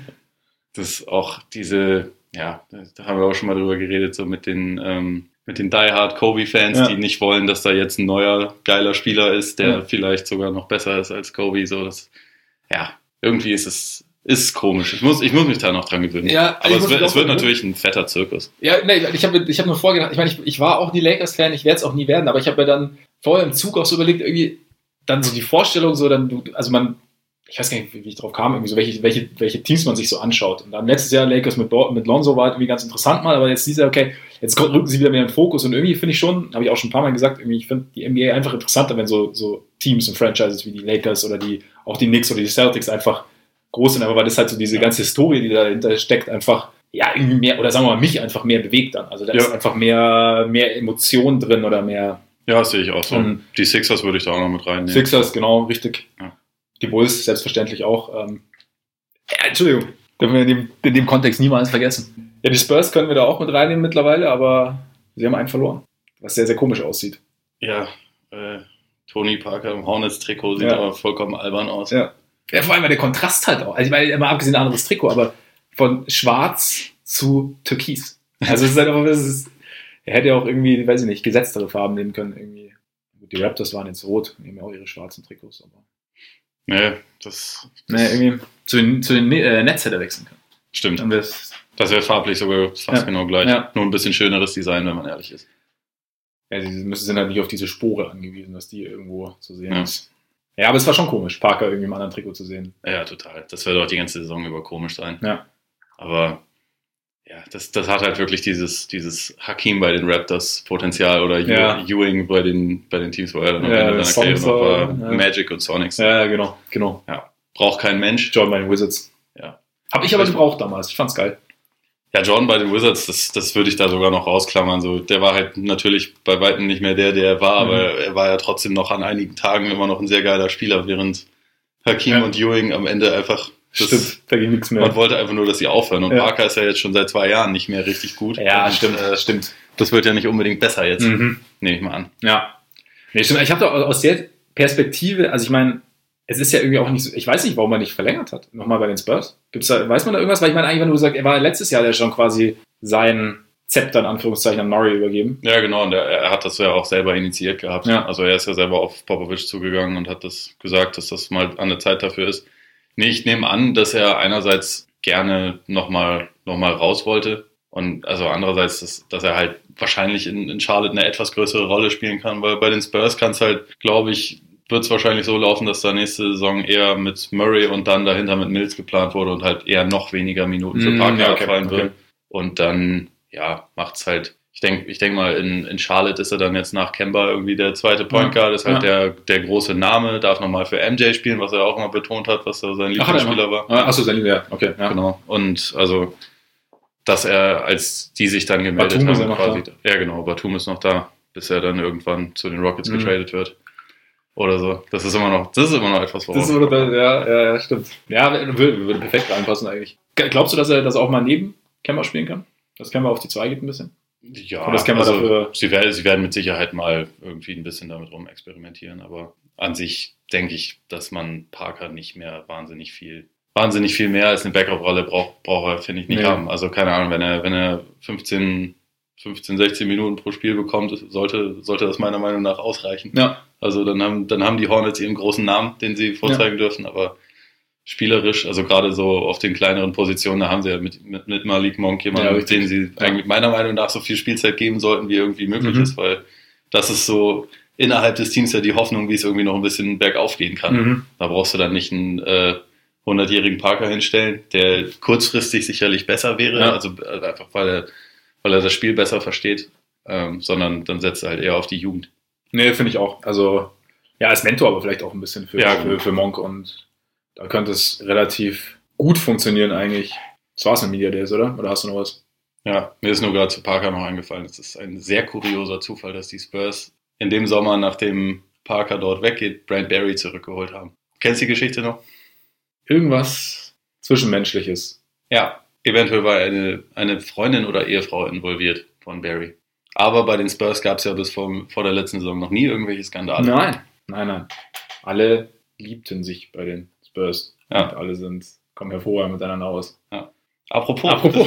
das ist auch diese, ja, da haben wir auch schon mal drüber geredet, so mit den ähm, mit den Die Hard Kobe-Fans, Ja. die nicht wollen, dass da jetzt ein neuer geiler Spieler ist, der Ja. vielleicht sogar noch besser ist als Kobe. So, das, ja, irgendwie ist es ist komisch. Ich muss, ich muss mich da noch dran gewöhnen. Ja, aber ich es muss wird, mich es auch wird dran natürlich ein fetter Zirkus. Ja, nee, ich habe ich hab nur vorgedacht, ich meine, ich, ich war auch nie Lakers-Fan, ich werde es auch nie werden, aber ich habe mir dann vorher im Zug auch so überlegt, irgendwie dann so die Vorstellung, so dann, du, also man, ich weiß gar nicht, wie ich drauf kam, irgendwie so, welche, welche, welche Teams man sich so anschaut. Und dann letztes Jahr Lakers mit, mit Lonzo war halt irgendwie ganz interessant mal, aber jetzt dieser, okay, jetzt rücken sie wieder mehr in den Fokus und irgendwie finde ich schon, habe ich auch schon ein paar Mal gesagt, irgendwie, ich finde die N B A einfach interessanter, wenn so, so Teams und Franchises wie die Lakers oder die, auch die Knicks oder die Celtics einfach groß sind, aber weil das halt so diese Ja. ganze Historie, die dahinter steckt, einfach, ja, irgendwie mehr, oder sagen wir mal, mich einfach mehr bewegt dann. Also da Ja. ist einfach mehr, mehr Emotion drin oder mehr Ja, das sehe ich auch so. Mhm. Die Sixers würde ich da auch noch mit reinnehmen. Sixers, genau, richtig. Ja. Die Bulls selbstverständlich auch. Ähm, ja, Entschuldigung, dürfen wir in dem, in dem Kontext niemals vergessen. Ja, die Spurs können wir da auch mit reinnehmen mittlerweile, aber sie haben einen verloren, was sehr, sehr komisch aussieht. Ja, äh, Tony Parker im Hornets-Trikot sieht Ja. aber vollkommen albern aus. Ja. Ja, vor allem weil der Kontrast halt auch. Also ich meine, immer abgesehen ein anderes Trikot, aber von schwarz zu türkis. Also es ist halt einfach, es ist, er hätte ja auch irgendwie, weiß ich nicht, gesetztere Farben nehmen können. Irgendwie. Gut, die Raptors waren jetzt rot, die haben ja auch ihre schwarzen Trikots. Aber Nee, das, das naja, irgendwie zu den, zu den äh, Nets hätte er wechseln können. stimmt. Dann wär's, Das wäre farblich sogar fast Ja. genau gleich. Ja. Nur ein bisschen schöneres Design, wenn man ehrlich ist. ja, sie müssen sind halt nicht auf diese Spore angewiesen, dass die irgendwo zu sehen Ja. ist. Ja, aber es war schon komisch, Parker irgendwie im anderen Trikot zu sehen. Ja, total. Das wird auch die ganze Saison über komisch sein. Ja. Aber ja, das, das hat halt wirklich dieses, dieses Hakim bei den Raptors Potenzial oder Ew- Ja. Ewing bei den, bei den Teams, wo er dann am Ja, Ende seiner Karriere Sonics noch war. war- ja. Magic und Sonics. Ja, genau, genau. Braucht kein Mensch. Jordan bei den Wizards. Ja. Hab ich aber gebraucht damals. Ich fand's geil. Ja, Jordan bei den Wizards, das, das würde ich da sogar noch rausklammern. So, der war halt natürlich bei weitem nicht mehr der, der er war, Mhm. aber er war ja trotzdem noch an einigen Tagen immer noch ein sehr geiler Spieler, während Hakim Ja. und Ewing am Ende einfach, das, Stimmt, da ging nichts mehr. man wollte einfach nur, dass sie aufhören. Und Ja. Parker ist ja jetzt schon seit zwei Jahren nicht mehr richtig gut. Ja, und, stimmt, Äh, stimmt. das wird ja nicht unbedingt besser jetzt, Mhm. nehme ich mal an. Ja. Nee, stimmt. Ich habe da aus der Perspektive, also ich meine, es ist ja irgendwie auch nicht so, ich weiß nicht, warum man nicht verlängert hat. Nochmal bei den Spurs. Gibt's da, weiß man da irgendwas? Weil ich meine, eigentlich, wenn du sagst, er war letztes Jahr ja schon quasi sein Zepter in Anführungszeichen an Murray übergeben. Ja, genau, und er, er hat das ja auch selber initiiert gehabt. Ja. Also er ist ja selber auf Popovic zugegangen und hat das gesagt, dass das mal an der Zeit dafür ist. Nee, ich nehme an, dass er einerseits gerne nochmal noch mal raus wollte und also andererseits, dass, dass er halt wahrscheinlich in, in Charlotte eine etwas größere Rolle spielen kann, weil bei den Spurs kann es halt, glaube ich, wird es wahrscheinlich so laufen, dass da nächste Saison eher mit Murray und dann dahinter mit Mills geplant wurde und halt eher noch weniger Minuten für Parker Mm, ja, okay, abfallen okay. wird. Und dann, ja, macht's halt, ich denke ich denk mal, in, in Charlotte ist er dann jetzt nach Kemba irgendwie der zweite Point Guard, ist halt Ja. der, der große Name, darf nochmal für M J spielen, was er auch immer betont hat, was er sein Ach, hat er Lieblingsspieler immer? war. Ah, Achso, sein ja, okay. Ja. Genau. Und also, dass er, als die sich dann gemeldet Batum ist haben, ja noch quasi, ja genau, Batum ist noch da, bis er dann irgendwann zu den Rockets Mhm. getradet wird. Oder so. Das ist immer noch, das ist immer noch etwas Das ist voraus. immer, ja, ja, ja, stimmt. Ja, würde, würde perfekt reinpassen eigentlich. Glaubst du, dass er das auch mal neben Kemba spielen kann? Dass Kemba auf die zwei geht ein bisschen? Ja, Oder das kennen wir also, dafür- sie, werden, sie werden mit Sicherheit mal irgendwie ein bisschen damit rum experimentieren, aber an sich denke ich, dass man Parker nicht mehr wahnsinnig viel, wahnsinnig viel mehr als eine Backup-Rolle braucht, braucht er, finde ich, nicht Nee. haben. Also keine Ahnung, wenn er, wenn er fünfzehn, fünfzehn, sechzehn Minuten pro Spiel bekommt, sollte, sollte das meiner Meinung nach ausreichen. Ja. Also dann haben, dann haben die Hornets ihren großen Namen, den sie vorzeigen dürfen, aber spielerisch, also gerade so auf den kleineren Positionen, da haben sie ja mit, mit, mit Malik Monk jemanden, Ja, mit richtig. dem sie Ja. eigentlich meiner Meinung nach so viel Spielzeit geben sollten, wie irgendwie möglich Mhm. ist, weil das ist so innerhalb des Teams ja die Hoffnung, wie es irgendwie noch ein bisschen bergauf gehen kann. Mhm. Da brauchst du dann nicht einen äh, hundertjährigen Parker hinstellen, der kurzfristig sicherlich besser wäre, Ja. also äh, einfach weil er, weil er das Spiel besser versteht, ähm, sondern dann setzt er halt eher auf die Jugend. Nee, finde ich auch. Also, ja, als Mentor aber vielleicht auch ein bisschen für, Ja, für, gut. für Monk und da könnte es relativ gut funktionieren eigentlich. Das war's mit Media Days, oder? Oder hast du noch was? Ja, mir ist nur gerade zu Parker noch eingefallen. Es ist ein sehr kurioser Zufall, dass die Spurs in dem Sommer, nachdem Parker dort weggeht, Brent Barry zurückgeholt haben. Kennst du die Geschichte noch? Irgendwas Zwischenmenschliches. Ja, eventuell war eine, eine Freundin oder Ehefrau involviert von Barry. Aber bei den Spurs gab es ja bis vor, vor der letzten Saison noch nie irgendwelche Skandale. Nein, nein, nein. Alle liebten sich bei den Spurs. Ja. Und alle sind, kommen hervorragend miteinander aus. Apropos. Apropos.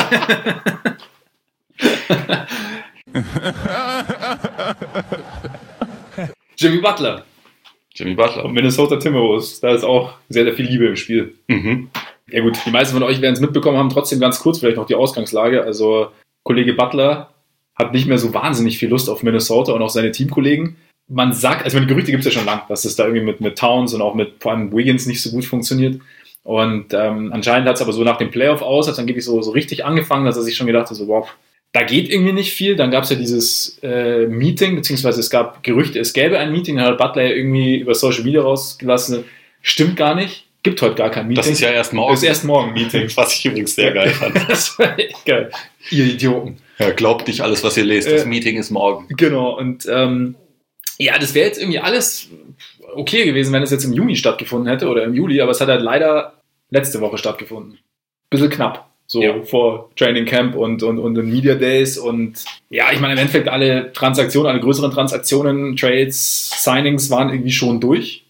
Jimmy Butler Jimmy Butler. und Minnesota Timberwolves. Da ist auch sehr, sehr viel Liebe im Spiel. Mhm. Ja gut, die meisten von euch werden es mitbekommen haben. Trotzdem ganz kurz vielleicht noch die Ausgangslage. Also Kollege Butler hat nicht mehr so wahnsinnig viel Lust auf Minnesota und auch seine Teamkollegen. Man sagt, also die Gerüchte gibt es ja schon lange, dass es da irgendwie mit, mit Towns und auch mit vor allem Wiggins nicht so gut funktioniert. Und ähm, anscheinend hat es aber so nach dem Playoff aus, hat es angeblich so, so richtig angefangen, dass er sich schon gedacht hat, so wow, da geht irgendwie nicht viel. Dann gab es ja dieses äh, Meeting, beziehungsweise es gab Gerüchte, es gäbe ein Meeting, dann hat Butler ja irgendwie über Social Media rausgelassen. Stimmt gar nicht, gibt heute gar kein Meeting. Das ist ja erst morgen. Das ist erst morgen ein Meeting. Was ich übrigens sehr geil fand. Das war echt geil. Ihr Idioten. Ja, glaubt nicht alles, was ihr lest. Das Äh, Meeting ist morgen. Genau, und ähm, ja, das wäre jetzt irgendwie alles okay gewesen, wenn es jetzt im Juni stattgefunden hätte oder im Juli, aber es hat halt leider letzte Woche stattgefunden. Bisschen knapp, so Ja. vor Training Camp und, und, und den Media Days und ja, ich meine, im Endeffekt alle Transaktionen, alle größeren Transaktionen, Trades, Signings waren irgendwie schon durch.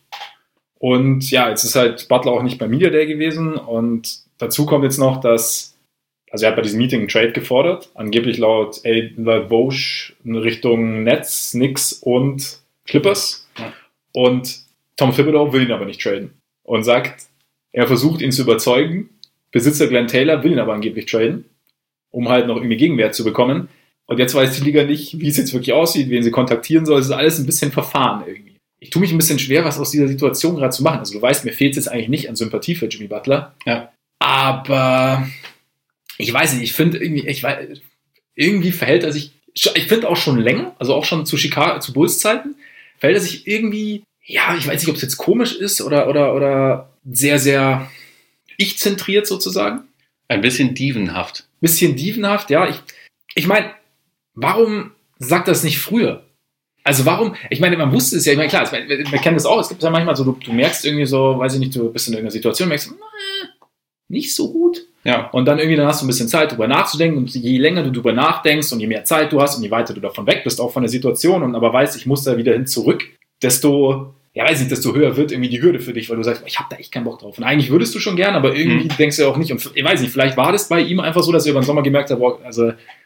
Und ja, jetzt ist halt Butler auch nicht beim Media Day gewesen und dazu kommt jetzt noch, dass, also er hat bei diesem Meeting einen Trade gefordert, angeblich laut, laut Vosch in Richtung Nets, Knicks und Clippers. Ja. Und Tom Thibodeau will ihn aber nicht traden und sagt, er versucht ihn zu überzeugen. Besitzer Glenn Taylor will ihn aber angeblich traden, um halt noch irgendwie Gegenwert zu bekommen. Und jetzt weiß die Liga nicht, wie es jetzt wirklich aussieht, wen sie kontaktieren soll. Es ist alles ein bisschen verfahren irgendwie. Ich tue mich ein bisschen schwer, was aus dieser Situation gerade zu machen. Also du weißt, mir fehlt es jetzt eigentlich nicht an Sympathie für Jimmy Butler. Ja. Aber ich weiß nicht, ich finde irgendwie, ich weiß, irgendwie verhält er sich, ich finde auch schon länger, also auch schon zu Chicago, zu Bulls Zeiten, verhält er sich irgendwie, ja, ich weiß nicht, ob es jetzt komisch ist oder, oder, oder sehr, sehr ich-zentriert sozusagen. Ein bisschen dievenhaft. Bisschen dievenhaft, ja. Ich, ich meine, warum sagt das nicht früher? Also warum, ich meine, man wusste es ja, ich meine, klar, wir, wir kennen das auch, es gibt ja manchmal so, du, du merkst irgendwie so, weiß ich nicht, du bist in irgendeiner Situation, merkst, äh, nicht so gut. Ja. Und dann irgendwie, dann hast du ein bisschen Zeit, darüber nachzudenken und je länger du darüber nachdenkst und je mehr Zeit du hast und je weiter du davon weg bist, auch von der Situation und aber weißt, ich muss da wieder hin zurück, desto, ja weiß nicht, desto höher wird irgendwie die Hürde für dich, weil du sagst, ich habe da echt keinen Bock drauf. Und eigentlich würdest du schon gern, aber irgendwie Mhm. denkst du ja auch nicht. Und ich weiß nicht, vielleicht war das bei ihm einfach so, dass er über den Sommer gemerkt hat, boah, also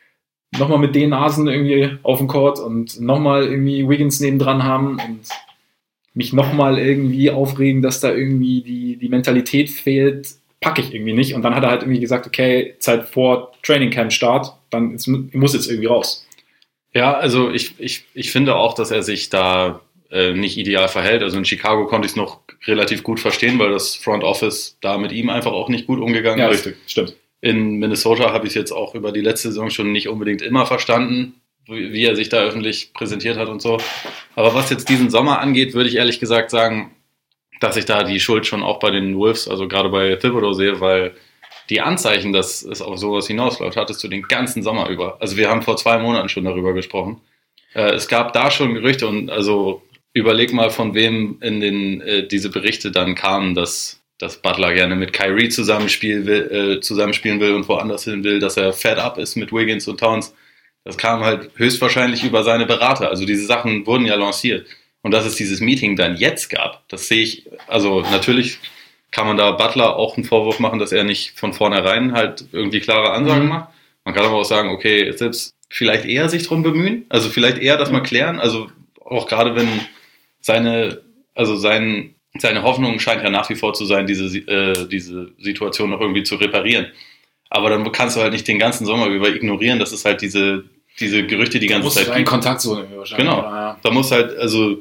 nochmal mit den Nasen irgendwie auf dem Court und nochmal irgendwie Wiggins nebendran haben und mich nochmal irgendwie aufregen, dass da irgendwie die, die Mentalität fehlt, packe ich irgendwie nicht. Und dann hat er halt irgendwie gesagt, okay, Zeit vor Training Camp Start, dann ist, muss jetzt irgendwie raus. Ja, also ich, ich, ich finde auch, dass er sich da äh, nicht ideal verhält. Also in Chicago konnte ich es noch relativ gut verstehen, weil das Front Office da mit ihm einfach auch nicht gut umgegangen ja, ist. Ja, stimmt. In Minnesota habe ich es jetzt auch über die letzte Saison schon nicht unbedingt immer verstanden, wie, wie er sich da öffentlich präsentiert hat und so. Aber was jetzt diesen Sommer angeht, würde ich ehrlich gesagt sagen, dass ich da die Schuld schon auch bei den Wolves, also gerade bei Thibodeau sehe, weil die Anzeichen, dass es auf sowas hinausläuft, hattest du den ganzen Sommer über. Also wir haben vor zwei Monaten schon darüber gesprochen. Äh, es gab da schon Gerüchte und also überleg mal, von wem in den äh, diese Berichte dann kamen, dass, dass Butler gerne mit Kyrie zusammenspielen will, äh, zusammenspielen will und woanders hin will, dass er fed up ist mit Wiggins und Towns. Das kam halt höchstwahrscheinlich über seine Berater. Also diese Sachen wurden ja lanciert. Und dass es dieses Meeting dann jetzt gab, das sehe ich, also natürlich kann man da Butler auch einen Vorwurf machen, dass er nicht von vornherein halt irgendwie klare Ansagen mhm. macht. Man kann aber auch sagen, okay, selbst vielleicht eher sich drum bemühen, also vielleicht eher das mal klären, also auch gerade wenn seine, also sein, seine Hoffnung scheint ja nach wie vor zu sein, diese, äh, diese Situation noch irgendwie zu reparieren. Aber dann kannst du halt nicht den ganzen Sommer über ignorieren, dass es halt diese, diese Gerüchte die ganze Zeit gibt. Einen Kontakt so wahrscheinlich. Genau, ja. Da muss halt, also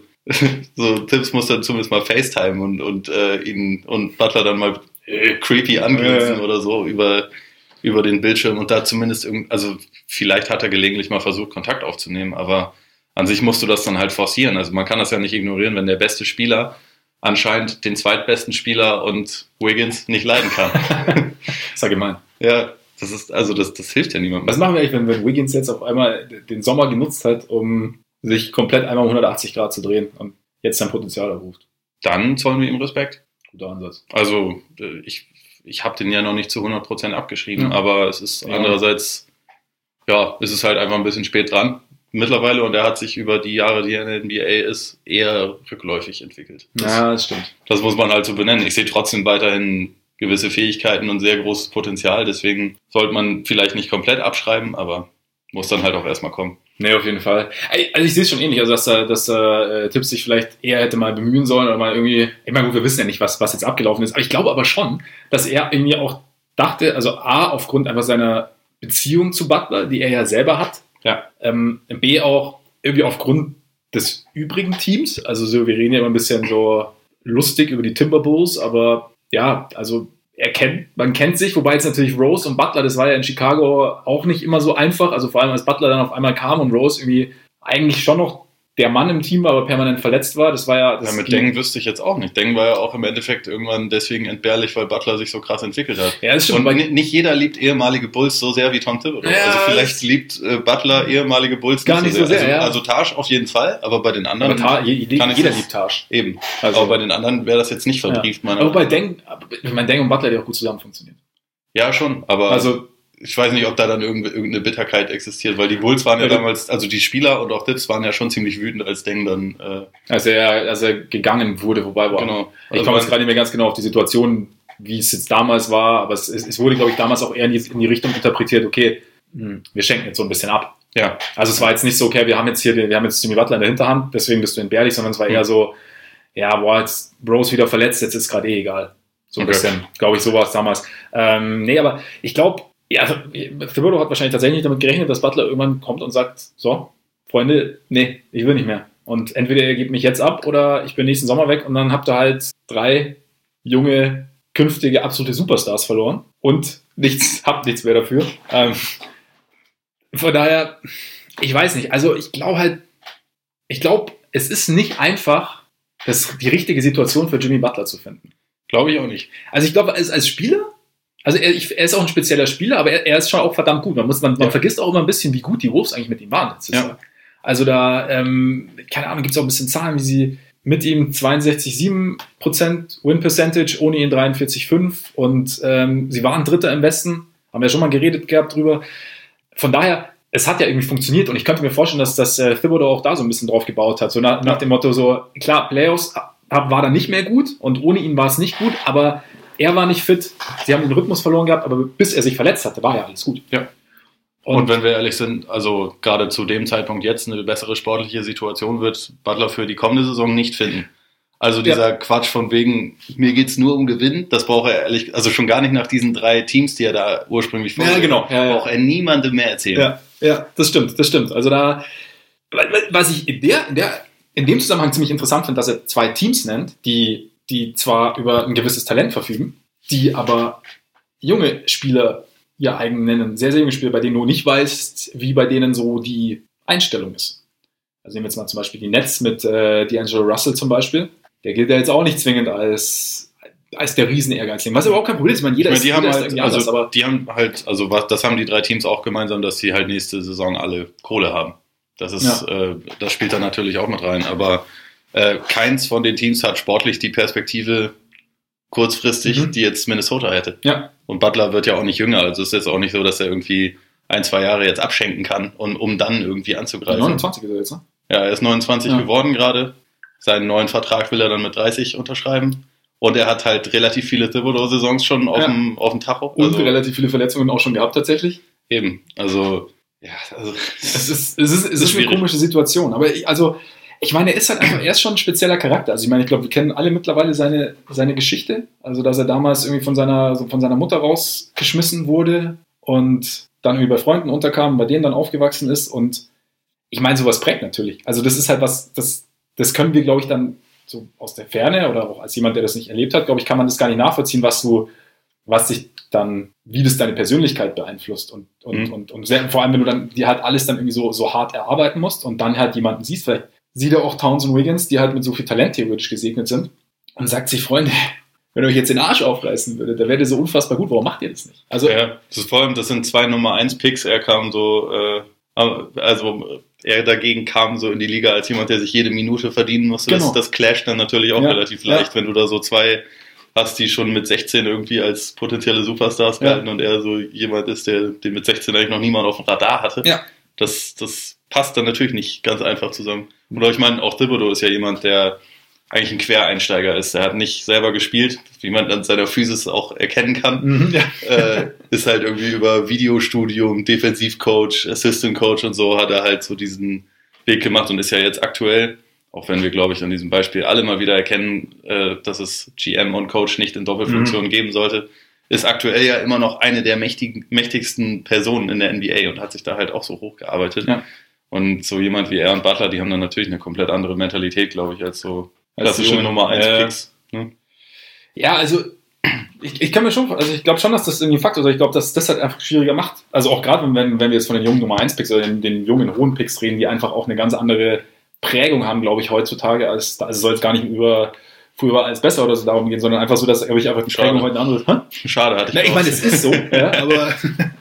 so Tipps muss dann zumindest mal FaceTime und, und äh, ihn und Butler dann mal äh, creepy angrinsen äh. oder so über, über den Bildschirm und da zumindest irgend, also vielleicht hat er gelegentlich mal versucht, Kontakt aufzunehmen, aber an sich musst du das dann halt forcieren. Also man kann das ja nicht ignorieren, wenn der beste Spieler anscheinend den zweitbesten Spieler und Wiggins nicht leiden kann. Das ist ja gemein. Ja, das ist, also das, das hilft ja niemandem. Was machen wir eigentlich, wenn, wenn Wiggins jetzt auf einmal den Sommer genutzt hat, um sich komplett einmal um hundertachtzig Grad zu drehen und jetzt sein Potenzial erruft? Dann zollen wir ihm Respekt. Guter Ansatz. Also ich, ich habe den ja noch nicht zu hundert Prozent abgeschrieben, mhm. aber es ist ja. andererseits, ja, es ist halt einfach ein bisschen spät dran mittlerweile und er hat sich über die Jahre, die er in der N B A ist, eher rückläufig entwickelt. Das, ja, das stimmt. Das muss man halt so benennen. Ich sehe trotzdem weiterhin gewisse Fähigkeiten und sehr großes Potenzial, deswegen sollte man vielleicht nicht komplett abschreiben, aber muss dann halt auch erstmal kommen. Nee, auf jeden Fall. Also ich sehe es schon ähnlich, also dass da dass, äh, Tipps sich vielleicht eher hätte mal bemühen sollen oder mal irgendwie, ich meine gut, wir wissen ja nicht, was, was jetzt abgelaufen ist, aber ich glaube aber schon, dass er irgendwie auch dachte, also A, aufgrund einfach seiner Beziehung zu Butler, die er ja selber hat, ja. ähm, B, auch irgendwie aufgrund des übrigen Teams, also so, wir reden ja immer ein bisschen so lustig über die Timberwolves, aber ja, also er kennt, man kennt sich, wobei jetzt natürlich Rose und Butler, das war ja in Chicago auch nicht immer so einfach, also vor allem als Butler dann auf einmal kam und Rose irgendwie eigentlich schon noch der Mann im Team war, aber permanent verletzt war, das war ja... Das ja, mit Deng wüsste ich jetzt auch nicht. Deng war ja auch im Endeffekt irgendwann deswegen entbehrlich, weil Butler sich so krass entwickelt hat. Ja, das stimmt. Und n- nicht jeder liebt ehemalige Bulls so sehr wie Tom Thibodeau. Ja, also vielleicht liebt äh, Butler ehemalige Bulls gar nicht so sehr. Also, ja. also Taj auf jeden Fall, aber bei den anderen... Aber Ta- je, kann jeder liebt Taj. Eben. Also, aber bei den anderen wäre das jetzt nicht verbrieft. Ja. Aber bei Deng, ich meine, Deng und Butler, die auch gut zusammen funktionieren. Ja, schon, aber... Also ich weiß nicht, ob da dann irgendeine Bitterkeit existiert, weil die Bulls waren ja, ja damals, also die Spieler und auch Dips waren ja schon ziemlich wütend, als Deng dann... Äh als, er, als er gegangen wurde, wobei war... Genau. Ich komme jetzt gerade nicht mehr ganz genau auf die Situation, wie es jetzt damals war, aber es, es wurde, glaube ich, damals auch eher in die, in die Richtung interpretiert, okay, wir schenken jetzt so ein bisschen ab. Ja. Also es war jetzt nicht so, okay, wir haben jetzt hier, wir haben jetzt Jimmy Butler in der Hinterhand, deswegen bist du entbehrlich, sondern es war eher so, ja, boah, jetzt Rose wieder verletzt, jetzt ist gerade eh egal. So ein okay. bisschen, glaube ich, so war es damals. Ähm, nee, aber ich glaube, ja, Thibodeau hat wahrscheinlich tatsächlich nicht damit gerechnet, dass Butler irgendwann kommt und sagt, so, Freunde, nee, ich will nicht mehr. Und entweder ihr gebt mich jetzt ab oder ich bin nächsten Sommer weg und dann habt ihr halt drei junge, künftige, absolute Superstars verloren und nichts, habt nichts mehr dafür. Ähm, von daher, ich weiß nicht, also ich glaube halt, ich glaube, es ist nicht einfach, das, die richtige Situation für Jimmy Butler zu finden. Glaube ich auch nicht. Also ich glaube, als, als Spieler, also er, ich, er ist auch ein spezieller Spieler, aber er, er ist schon auch verdammt gut. Man, muss, man, man ja. vergisst auch immer ein bisschen, wie gut die Wolves eigentlich mit ihm waren letztes ja. Jahr. Also da, ähm, keine Ahnung, gibt es auch ein bisschen Zahlen, wie sie mit ihm zweiundsechzig Komma sieben Prozent Win Percentage, ohne ihn dreiundvierzig Komma fünf und ähm, sie waren Dritter im Westen, haben wir schon mal geredet gehabt drüber. Von daher, es hat ja irgendwie funktioniert und ich könnte mir vorstellen, dass das äh, Thibodeau auch da so ein bisschen drauf gebaut hat. So nach, nach dem Motto so, klar, Playoffs war da nicht mehr gut und ohne ihn war es nicht gut, aber er war nicht fit, sie haben den Rhythmus verloren gehabt, aber bis er sich verletzt hatte, war ja alles gut. Ja. Und, und wenn wir ehrlich sind, also gerade zu dem Zeitpunkt jetzt eine bessere sportliche Situation wird Butler für die kommende Saison nicht finden. Also dieser ja. Quatsch von wegen, mir geht's nur um Gewinn, das braucht er ehrlich, also schon gar nicht nach diesen drei Teams, die er da ursprünglich vorher ja, genau. ja, braucht er niemandem mehr erzählen. Ja, ja, das stimmt, das stimmt. Also da, was ich in der, in der, in dem Zusammenhang ziemlich interessant finde, dass er zwei Teams nennt, die, die zwar über ein gewisses Talent verfügen, die aber junge Spieler ihr eigen nennen, sehr, sehr junge Spieler, bei denen du nicht weißt, wie bei denen so die Einstellung ist. Also nehmen wir jetzt mal zum Beispiel die Nets mit äh, D'Angelo Russell zum Beispiel. Der gilt ja jetzt auch nicht zwingend als, als der Riesen-Ehrgeizling. Was überhaupt kein Problem ist. Ich meine, jeder, ich meine, die ist, haben jeder halt, ist irgendwie also anders. Aber die haben halt, also was, das haben die drei Teams auch gemeinsam, dass sie halt nächste Saison alle Kohle haben. Das ist, ja. äh, das spielt da natürlich auch mit rein. Aber äh, keins von den Teams hat sportlich die Perspektive kurzfristig, mhm. die jetzt Minnesota hätte. Ja. Und Butler wird ja auch nicht jünger. Also es ist jetzt auch nicht so, dass er irgendwie ein, zwei Jahre jetzt abschenken kann, um, um dann irgendwie anzugreifen. neunundzwanzig ist er jetzt, ne? Ja, er ist neunundzwanzig ja. geworden gerade. Seinen neuen Vertrag will er dann mit dreißig unterschreiben. Und er hat halt relativ viele Thibodeau-Saisons schon auf, ja. dem, auf dem Tacho. Und also, relativ viele Verletzungen auch schon gehabt tatsächlich. Eben, also ja, also es ist, es ist, es ist eine komische Situation. Aber ich, also, ich meine, er ist halt einfach, er ist schon ein spezieller Charakter. Also ich meine, ich glaube, wir kennen alle mittlerweile seine, seine Geschichte. Also, dass er damals irgendwie von seiner, von seiner Mutter rausgeschmissen wurde und dann irgendwie bei Freunden unterkam, bei denen dann aufgewachsen ist. Und ich meine, sowas prägt natürlich. Also das ist halt was, das, das können wir, glaube ich, dann so aus der Ferne oder auch als jemand, der das nicht erlebt hat, glaube ich, kann man das gar nicht nachvollziehen, was du, was sich dann, wie das deine Persönlichkeit beeinflusst und, und, mhm. und, und sehr, vor allem, wenn du dann dir halt alles dann irgendwie so, so hart erarbeiten musst und dann halt jemanden siehst, vielleicht sieht er auch Towns und Wiggins, die halt mit so viel Talent theoretisch gesegnet sind und sagt sich, Freunde, wenn ihr euch jetzt den Arsch aufreißen würdet, dann wäre der so unfassbar gut, warum macht ihr das nicht? Also, ja, das ist vor allem, das sind zwei Nummer eins Picks, er kam so, äh, also er dagegen kam so in die Liga als jemand, der sich jede Minute verdienen musste. Genau. Das, das clasht dann natürlich auch ja, relativ leicht, ja. wenn du da so zwei hast, die schon mit sechzehn irgendwie als potenzielle Superstars galten ja. und er so jemand ist, der den mit sechzehn eigentlich noch niemand auf dem Radar hatte. Ja. Das, das passt dann natürlich nicht ganz einfach zusammen. Oder ich meine, auch Thibodeau ist ja jemand, der eigentlich ein Quereinsteiger ist. Er hat nicht selber gespielt, wie man an seiner Physis auch erkennen kann. Mhm, ja. äh, ist halt irgendwie über Videostudium, Defensivcoach, Assistant Coach und so hat er halt so diesen Weg gemacht und ist ja jetzt aktuell, auch wenn wir, glaube ich, an diesem Beispiel alle mal wieder erkennen, äh, dass es G M und Coach nicht in Doppelfunktion mhm. geben sollte, ist aktuell ja immer noch eine der mächtigen, mächtigsten Personen in der N B A und hat sich da halt auch so hochgearbeitet. Ja. Und so jemand wie er und Butler, die haben dann natürlich eine komplett andere Mentalität, glaube ich, als so klassische Nummer eins Picks. Äh, ne? Ja, also ich, ich kann mir schon, also ich glaube schon, dass das irgendwie ein Faktor ist. Ich glaube, dass das halt einfach schwieriger macht. Also auch gerade, wenn, wenn wir jetzt von den jungen Nummer eins Picks oder den, den jungen hohen Picks reden, die einfach auch eine ganz andere Prägung haben, glaube ich, heutzutage. Als, also soll es gar nicht über früher war alles besser oder so darum gehen, sondern einfach so, dass ich einfach die Schade. Prägung heute eine andere ist. Hä? Schade, hatte ich. Na, ich meine, es ist so, ja, aber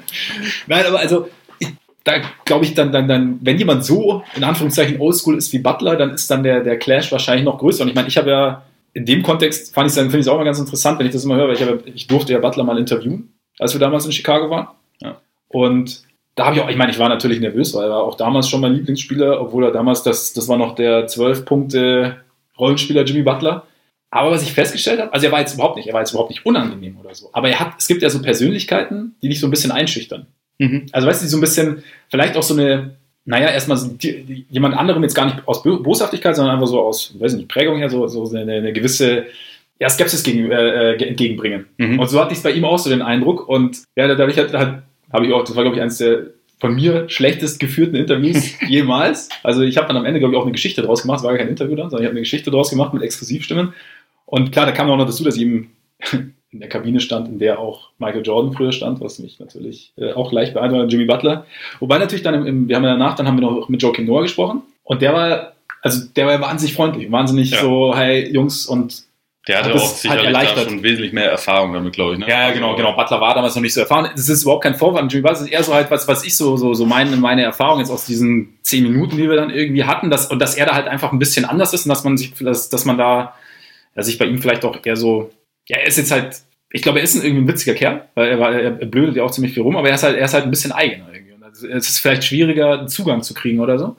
nein, aber also ich, da glaube ich dann, dann, dann, wenn jemand so in Anführungszeichen oldschool ist wie Butler, dann ist dann der, der Clash wahrscheinlich noch größer. Und ich meine, ich habe ja in dem Kontext fand ich finde ich es auch mal ganz interessant, wenn ich das immer höre, weil ich, habe, ich durfte ja Butler mal interviewen, als wir damals in Chicago waren. Ja. Und da habe ich auch, ich meine, ich war natürlich nervös, weil er war auch damals schon mein Lieblingsspieler, obwohl er damals, das, das war noch der zwölf Punkte Rollenspieler Jimmy Butler. Aber was ich festgestellt habe, also er war jetzt überhaupt nicht, er war jetzt überhaupt nicht unangenehm oder so. Aber er hat, es gibt ja so Persönlichkeiten, die dich so ein bisschen einschüchtern. Mhm. Also weißt du, die so ein bisschen, vielleicht auch so eine, naja, erstmal so die, die, jemand anderem jetzt gar nicht aus Boshaftigkeit, sondern einfach so aus, weiß nicht, Prägung her, so, so eine, eine gewisse ja, Skepsis gegen, äh, entgegenbringen. Mhm. Und so hatte ich es bei ihm auch so den Eindruck. Und ja, dadurch hat, hat, habe ich auch, das war glaube ich eines der von mir schlechtest geführten Interviews jemals. Also ich habe dann am Ende glaube ich auch eine Geschichte draus gemacht, es war gar kein Interview dann, sondern ich habe eine Geschichte draus gemacht mit Exklusivstimmen. Und klar, da kam auch noch dazu, dass ich eben in der Kabine stand, in der auch Michael Jordan früher stand, was mich natürlich äh, auch leicht beeindruckt hat, Jimmy Butler. Wobei natürlich dann, im, im, wir haben ja danach, dann haben wir noch mit Joakim Noah gesprochen und der war, also der war wahnsinnig freundlich, wahnsinnig ja. so, hey Jungs, und der hatte hat auch sicherlich halt da schon wesentlich mehr Erfahrung damit, glaube ich. Ne? Ja, ja, genau, genau. Butler war damals noch nicht so erfahren. Das ist überhaupt kein Vorwand. Jimmy Butler ist eher so halt, was, was ich so, so, so meine, meine Erfahrung jetzt aus diesen zehn Minuten, die wir dann irgendwie hatten, dass, und dass er da halt einfach ein bisschen anders ist und dass man sich, dass, dass man da, dass ich bei ihm vielleicht auch eher so, ja, er ist jetzt halt, ich glaube, er ist ein, irgendwie ein witziger Kerl, weil er, war, er blödet ja auch ziemlich viel rum, aber er ist halt, er ist halt ein bisschen eigener irgendwie. Und also, es ist vielleicht schwieriger, einen Zugang zu kriegen oder so.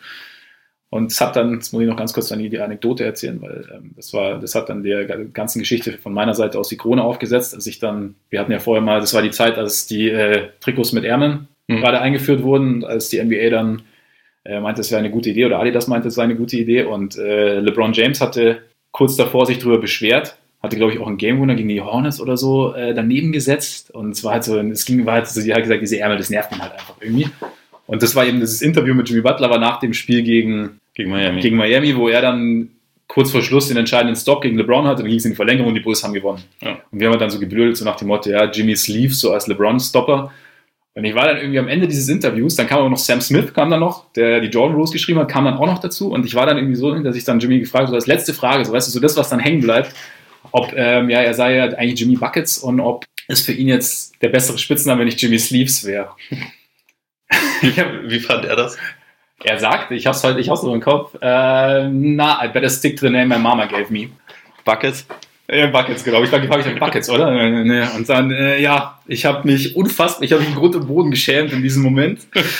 Und es hat dann, jetzt muss ich noch ganz kurz dann die Anekdote erzählen, weil ähm, das war, das hat dann der ganzen Geschichte von meiner Seite aus die Krone aufgesetzt, als ich dann, wir hatten ja vorher mal, das war die Zeit, als die äh, Trikots mit Ärmeln mhm. gerade eingeführt wurden, als die N B A dann äh, meinte, es wäre eine gute Idee, oder Adidas meinte, es sei eine gute Idee, und äh, LeBron James hatte kurz davor sich darüber beschwert, hatte, glaube ich, auch einen Game-Winner gegen die Hornets oder so äh, daneben gesetzt, und es war halt so, es ging, war halt so, die hat gesagt, diese Ärmel, das nervt ihn halt einfach irgendwie. Und das war eben dieses Interview mit Jimmy Butler, war nach dem Spiel gegen, gegen, Miami. gegen Miami, wo er dann kurz vor Schluss den entscheidenden Stop gegen LeBron hatte, dann ging es in die Verlängerung und die Bulls haben gewonnen. Ja. Und wir haben dann so geblödelt, so nach dem Motto, ja, Jimmy Sleeve so als LeBron-Stopper. Und ich war dann irgendwie am Ende dieses Interviews, dann kam auch noch Sam Smith, kam dann noch, der die Jordan Rules geschrieben hat, kam dann auch noch dazu, und ich war dann irgendwie so, dass ich dann Jimmy gefragt habe, so als letzte Frage, so weißt du, so das, was dann hängen bleibt, ob, ähm, ja, er sei ja eigentlich Jimmy Buckets und ob es für ihn jetzt der bessere Spitzname nicht Jimmy Sleeves wäre. Wie fand er das? Er sagte, ich hab's heute, ich hab's noch im Kopf, äh, na, I better stick to the name my mama gave me. Buckets? Ja, Buckets, genau. Ich war gefragt, ich habe Buckets, oder? Und dann, äh, ja, ich habe mich unfassbar, ich habe mich im Grund und Boden geschämt in diesem Moment.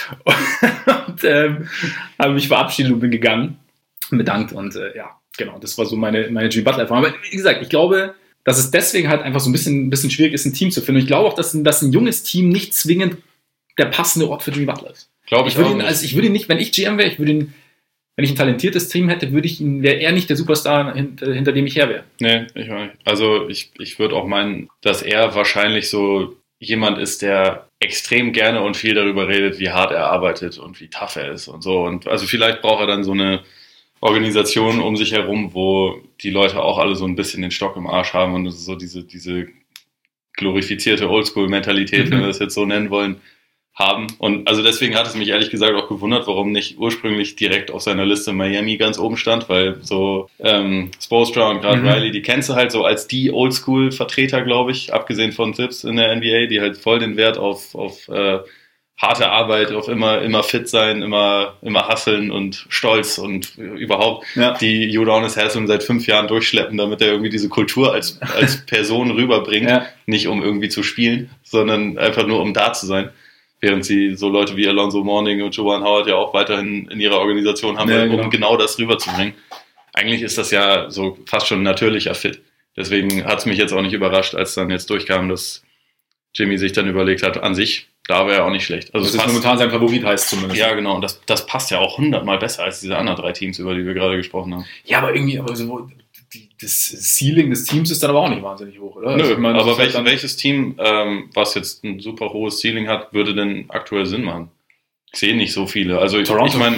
Und ähm, habe mich verabschiedet und bin gegangen. Bedankt. Und äh, ja, genau, das war so meine, meine Jimmy Butler-Erfahrung. Aber wie gesagt, ich glaube, dass es deswegen halt einfach so ein bisschen, ein bisschen schwierig ist, ein Team zu finden. Und ich glaube auch, dass ein, dass ein junges Team nicht zwingend der passende Ort für Jimmy Butler ist. Glaube ich, ich würde auch ihn, nicht. also ich würde ihn nicht, wenn ich G M wäre, ich würde ihn, wenn ich ein talentiertes Team hätte, würde ich ihn, wäre er nicht der Superstar, hinter, hinter dem ich her wäre. Nee, ich auch nicht. Also ich, ich würde auch meinen, dass er wahrscheinlich so jemand ist, der extrem gerne und viel darüber redet, wie hart er arbeitet und wie tough er ist und so. Und also vielleicht braucht er dann so eine Organisation um sich herum, wo die Leute auch alle so ein bisschen den Stock im Arsch haben und so diese, diese glorifizierte Oldschool-Mentalität, mhm. wenn wir das jetzt so nennen wollen, haben. Und also deswegen hat es mich ehrlich gesagt auch gewundert, warum nicht ursprünglich direkt auf seiner Liste Miami ganz oben stand, weil so ähm, Spoelstra und gerade mhm. Riley, die kennst du halt so als die Oldschool-Vertreter, glaube ich, abgesehen von Thibs in der N B A, die halt voll den Wert auf, auf äh, harte Arbeit, auf immer immer fit sein, immer immer hustlen und stolz und überhaupt ja. die Udonis Haslem seit fünf Jahren durchschleppen, damit er irgendwie diese Kultur als als Person rüberbringt, ja. nicht um irgendwie zu spielen, sondern einfach nur um da zu sein. Während sie so Leute wie Alonzo Mourning und Juwan Howard ja auch weiterhin in ihrer Organisation haben, ja, genau. um genau das rüberzubringen. Eigentlich ist das ja so fast schon ein natürlicher Fit. Deswegen hat es mich jetzt auch nicht überrascht, als dann jetzt durchkam, dass Jimmy sich dann überlegt hat, an sich, da wäre er auch nicht schlecht. Also das ist momentan sein Favorit, heißt zumindest. Ja, genau. Und das, das passt ja auch hundertmal besser als diese anderen drei Teams, über die wir gerade gesprochen haben. Ja, aber irgendwie, aber so, die, das Ceiling des Teams ist dann aber auch nicht wahnsinnig hoch, oder? Nö, also, ich meine, aber welch, dann welches Team, ähm, was jetzt ein super hohes Ceiling hat, würde denn aktuell Sinn machen? Ich sehe nicht so viele. Also ich, ich meine,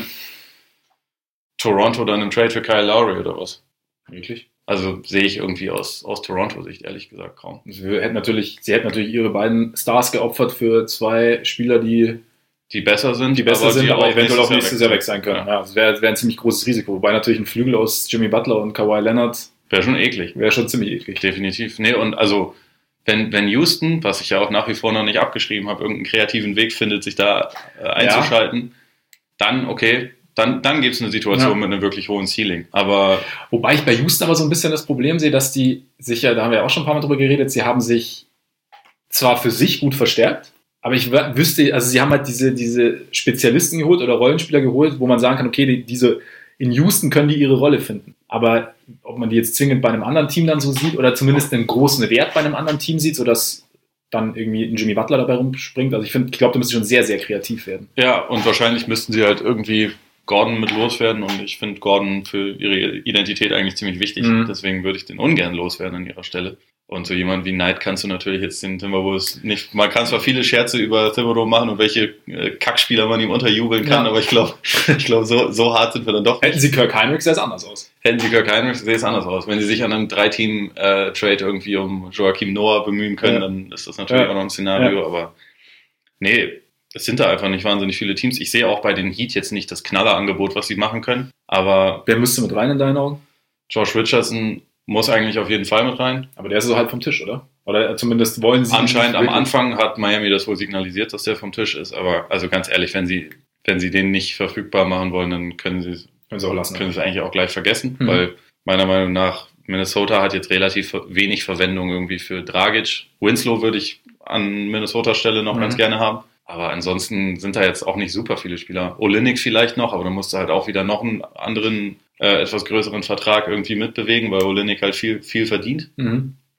Toronto dann im Trade für Kyle Lowry oder was? Wirklich? Also sehe ich irgendwie aus, aus Toronto-Sicht ehrlich gesagt kaum. Sie hätten natürlich, sie hätten natürlich ihre beiden Stars geopfert für zwei Spieler, die die besser sind, die besser aber, sind, die aber eventuell auch nächstes Jahr weg sein sein können. Ja. Ja, das wäre wär ein ziemlich großes Risiko. Wobei natürlich ein Flügel aus Jimmy Butler und Kawhi Leonard wäre schon eklig. Wäre schon ziemlich eklig. Definitiv. Nee, und also wenn, wenn Houston, was ich ja auch nach wie vor noch nicht abgeschrieben habe, irgendeinen kreativen Weg findet, sich da äh, einzuschalten, ja. dann okay, dann, dann gibt es eine Situation ja. mit einem wirklich hohen Ceiling. Aber wobei ich bei Houston aber so ein bisschen das Problem sehe, dass die sich ja, da haben wir ja auch schon ein paar Mal drüber geredet, sie haben sich zwar für sich gut verstärkt, aber ich wüsste, also sie haben halt diese, diese Spezialisten geholt oder Rollenspieler geholt, wo man sagen kann, okay, die, diese in Houston können die ihre Rolle finden. Aber ob man die jetzt zwingend bei einem anderen Team dann so sieht oder zumindest einen großen Wert bei einem anderen Team sieht, sodass dann irgendwie ein Jimmy Butler dabei rumspringt. Also ich finde, ich glaube, da müssen sie schon sehr, sehr kreativ werden. Ja, und wahrscheinlich müssten sie halt irgendwie Gordon mit loswerden und ich finde Gordon für ihre Identität eigentlich ziemlich wichtig. Mhm. Deswegen würde ich den ungern loswerden an ihrer Stelle. Und so jemand wie Knight kannst du natürlich jetzt den Timberwolves nicht, man kann zwar viele Scherze über Thibodeau machen und welche äh, Kackspieler man ihm unterjubeln kann, ja. aber ich glaube, ich glaube, so, so hart sind wir dann doch. Hätten sie Kirk Heinrich, sähe es anders aus. Hätten sie Kirk Heinrich, sähe es anders aus. Wenn sie sich an einem Drei-Team-Trade äh, irgendwie um Joachim Noah bemühen können, ja. dann ist das natürlich ja. auch noch ein Szenario, ja. aber nee, es sind da einfach nicht wahnsinnig viele Teams. Ich sehe auch bei den Heat jetzt nicht das Knallerangebot, was sie machen können, aber... Wer müsste mit rein in deinen Augen? Josh Richardson muss eigentlich auf jeden Fall mit rein. Aber der ist so halb vom Tisch, oder? Oder zumindest wollen sie... Anscheinend am Anfang hat Miami das wohl signalisiert, dass der vom Tisch ist. Aber also ganz ehrlich, wenn sie, wenn sie den nicht verfügbar machen wollen, dann können sie es können sie auch lassen, können sie es eigentlich auch gleich vergessen. Mhm. Weil meiner Meinung nach Minnesota hat jetzt relativ wenig Verwendung irgendwie für Dragic. Winslow würde ich an Minnesotas Stelle noch mhm. ganz gerne haben. Aber ansonsten sind da jetzt auch nicht super viele Spieler. Olynyk vielleicht noch, aber dann musst du halt auch wieder noch einen anderen... Äh, etwas größeren Vertrag irgendwie mitbewegen, weil Olynyk halt viel, viel verdient. Mhm.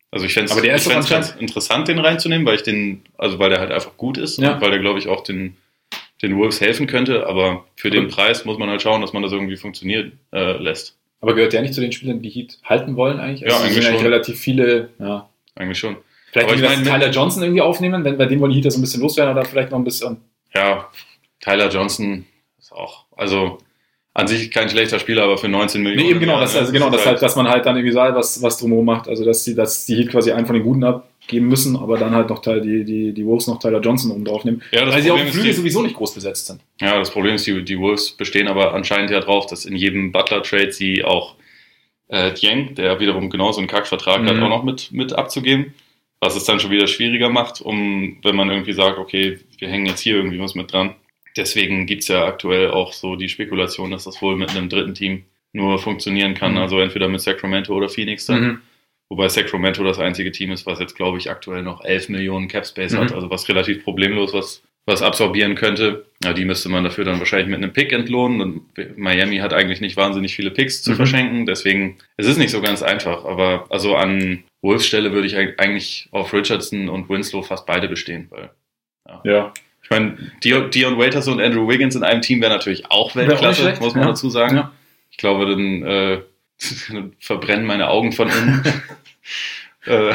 Also ich fände Aber der ist doch es ganz anscheinend- interessant, den reinzunehmen, weil ich den, also weil der halt einfach gut ist Ja. und weil der, glaube ich, auch den, den Wolves helfen könnte, aber für den Aber- Preis muss man halt schauen, dass man das irgendwie funktionieren äh, lässt. Aber gehört der nicht zu den Spielern, die Heat halten wollen eigentlich? Ja, es eigentlich sind eigentlich schon. relativ viele, ja. Eigentlich schon. Vielleicht Aber die ich das meine, Tyler Johnson irgendwie aufnehmen, wenn bei dem wollen die Heat so ein bisschen loswerden oder vielleicht noch ein bisschen. Ja, Tyler Johnson ist auch, also an sich kein schlechter Spieler, aber für neunzehn Millionen. Nee, eben genau, im Jahr, das, ne, also genau, ist das halt, dass man halt dann irgendwie sagt, was, was drumherum macht. Also dass die, dass die Heat quasi einen von den Guten abgeben müssen, aber dann halt noch Teil, die, die, die Wolves noch Tyler Johnson oben draufnehmen. Ja, das weil sie auch Problem die ist, Flügel die- sowieso nicht groß besetzt sind. Ja, das Problem ist, die, die Wolves bestehen aber anscheinend ja drauf, dass in jedem Butler-Trade sie auch äh, Dieng, der wiederum genauso einen Kackvertrag Mhm. hat, auch noch mit, mit abzugeben. Was es dann schon wieder schwieriger macht, um, wenn man irgendwie sagt, okay, wir hängen jetzt hier irgendwie was mit dran. Deswegen gibt's ja aktuell auch so die Spekulation, dass das wohl mit einem dritten Team nur funktionieren kann. Mhm. Also entweder mit Sacramento oder Phoenix dann. Mhm. Wobei Sacramento das einzige Team ist, was jetzt, glaube ich, aktuell noch elf Millionen Cap Space Mhm. hat. Also was relativ problemlos was, was absorbieren könnte. Ja, die müsste man dafür dann wahrscheinlich mit einem Pick entlohnen. Und Miami hat eigentlich nicht wahnsinnig viele Picks zu Mhm. verschenken. Deswegen, es ist nicht so ganz einfach. Aber also an Wolves Stelle würde ich eigentlich auf Richardson und Winslow fast beide bestehen. Weil, Ja. ich meine, Dion, Dion Waiters und Andrew Wiggins in einem Team wäre natürlich auch Wäre auch nicht Weltklasse, schlecht, muss man ja. dazu sagen. Ja. Ich glaube, dann äh, verbrennen meine Augen von innen. Äh,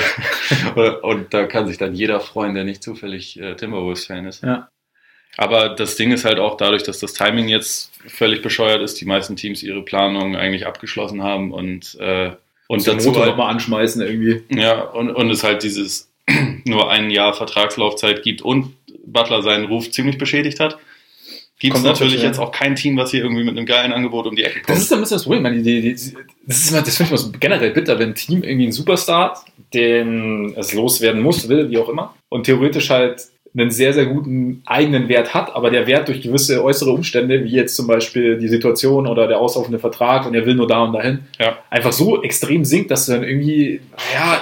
und da kann sich dann jeder freuen, der nicht zufällig äh, Timberwolves-Fan ist. Ja. Aber das Ding ist halt auch dadurch, dass das Timing jetzt völlig bescheuert ist, die meisten Teams ihre Planung eigentlich abgeschlossen haben und äh, und Den dazu Motor halt, nochmal anschmeißen irgendwie. ja, und, und es halt dieses nur ein Jahr Vertragslaufzeit gibt und Butler seinen Ruf ziemlich beschädigt hat, gibt es Kommt auch natürlich dazu, ja. jetzt auch kein Team, was hier irgendwie mit einem geilen Angebot um die Ecke kommt. Das ist ein bisschen das Problem. Ich meine, die, die, die, das ist immer, das finde ich immer so generell bitter, wenn ein Team irgendwie einen Superstar hat, den es loswerden muss, will, wie auch immer, und theoretisch halt einen sehr, sehr guten eigenen Wert hat, aber der Wert durch gewisse äußere Umstände, wie jetzt zum Beispiel die Situation oder der auslaufende Vertrag und er will nur da und dahin, Ja. einfach so extrem sinkt, dass du dann irgendwie, ja,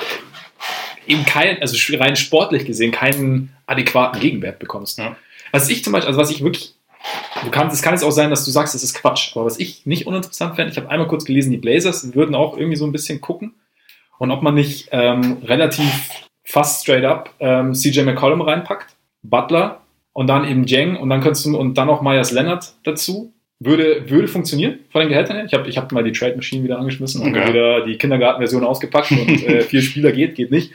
eben kein, also rein sportlich gesehen, keinen adäquaten Gegenwert bekommst. Ja. Was ich zum Beispiel, also was ich wirklich, du kannst, es kann jetzt auch sein, dass du sagst, das ist Quatsch, aber was ich nicht uninteressant fände, ich habe einmal kurz gelesen, die Blazers würden auch irgendwie so ein bisschen gucken und ob man nicht ähm, relativ fast straight up ähm, C J McCollum reinpackt, Butler und dann eben Dieng und dann könntest du und dann noch Myers Leonard dazu. Würde, würde funktionieren von den Gehältern her. Ich habe ich hab mal die Trade Machine wieder angeschmissen und Okay. wieder die Kindergartenversion ausgepackt und äh, vier Spieler geht, geht nicht.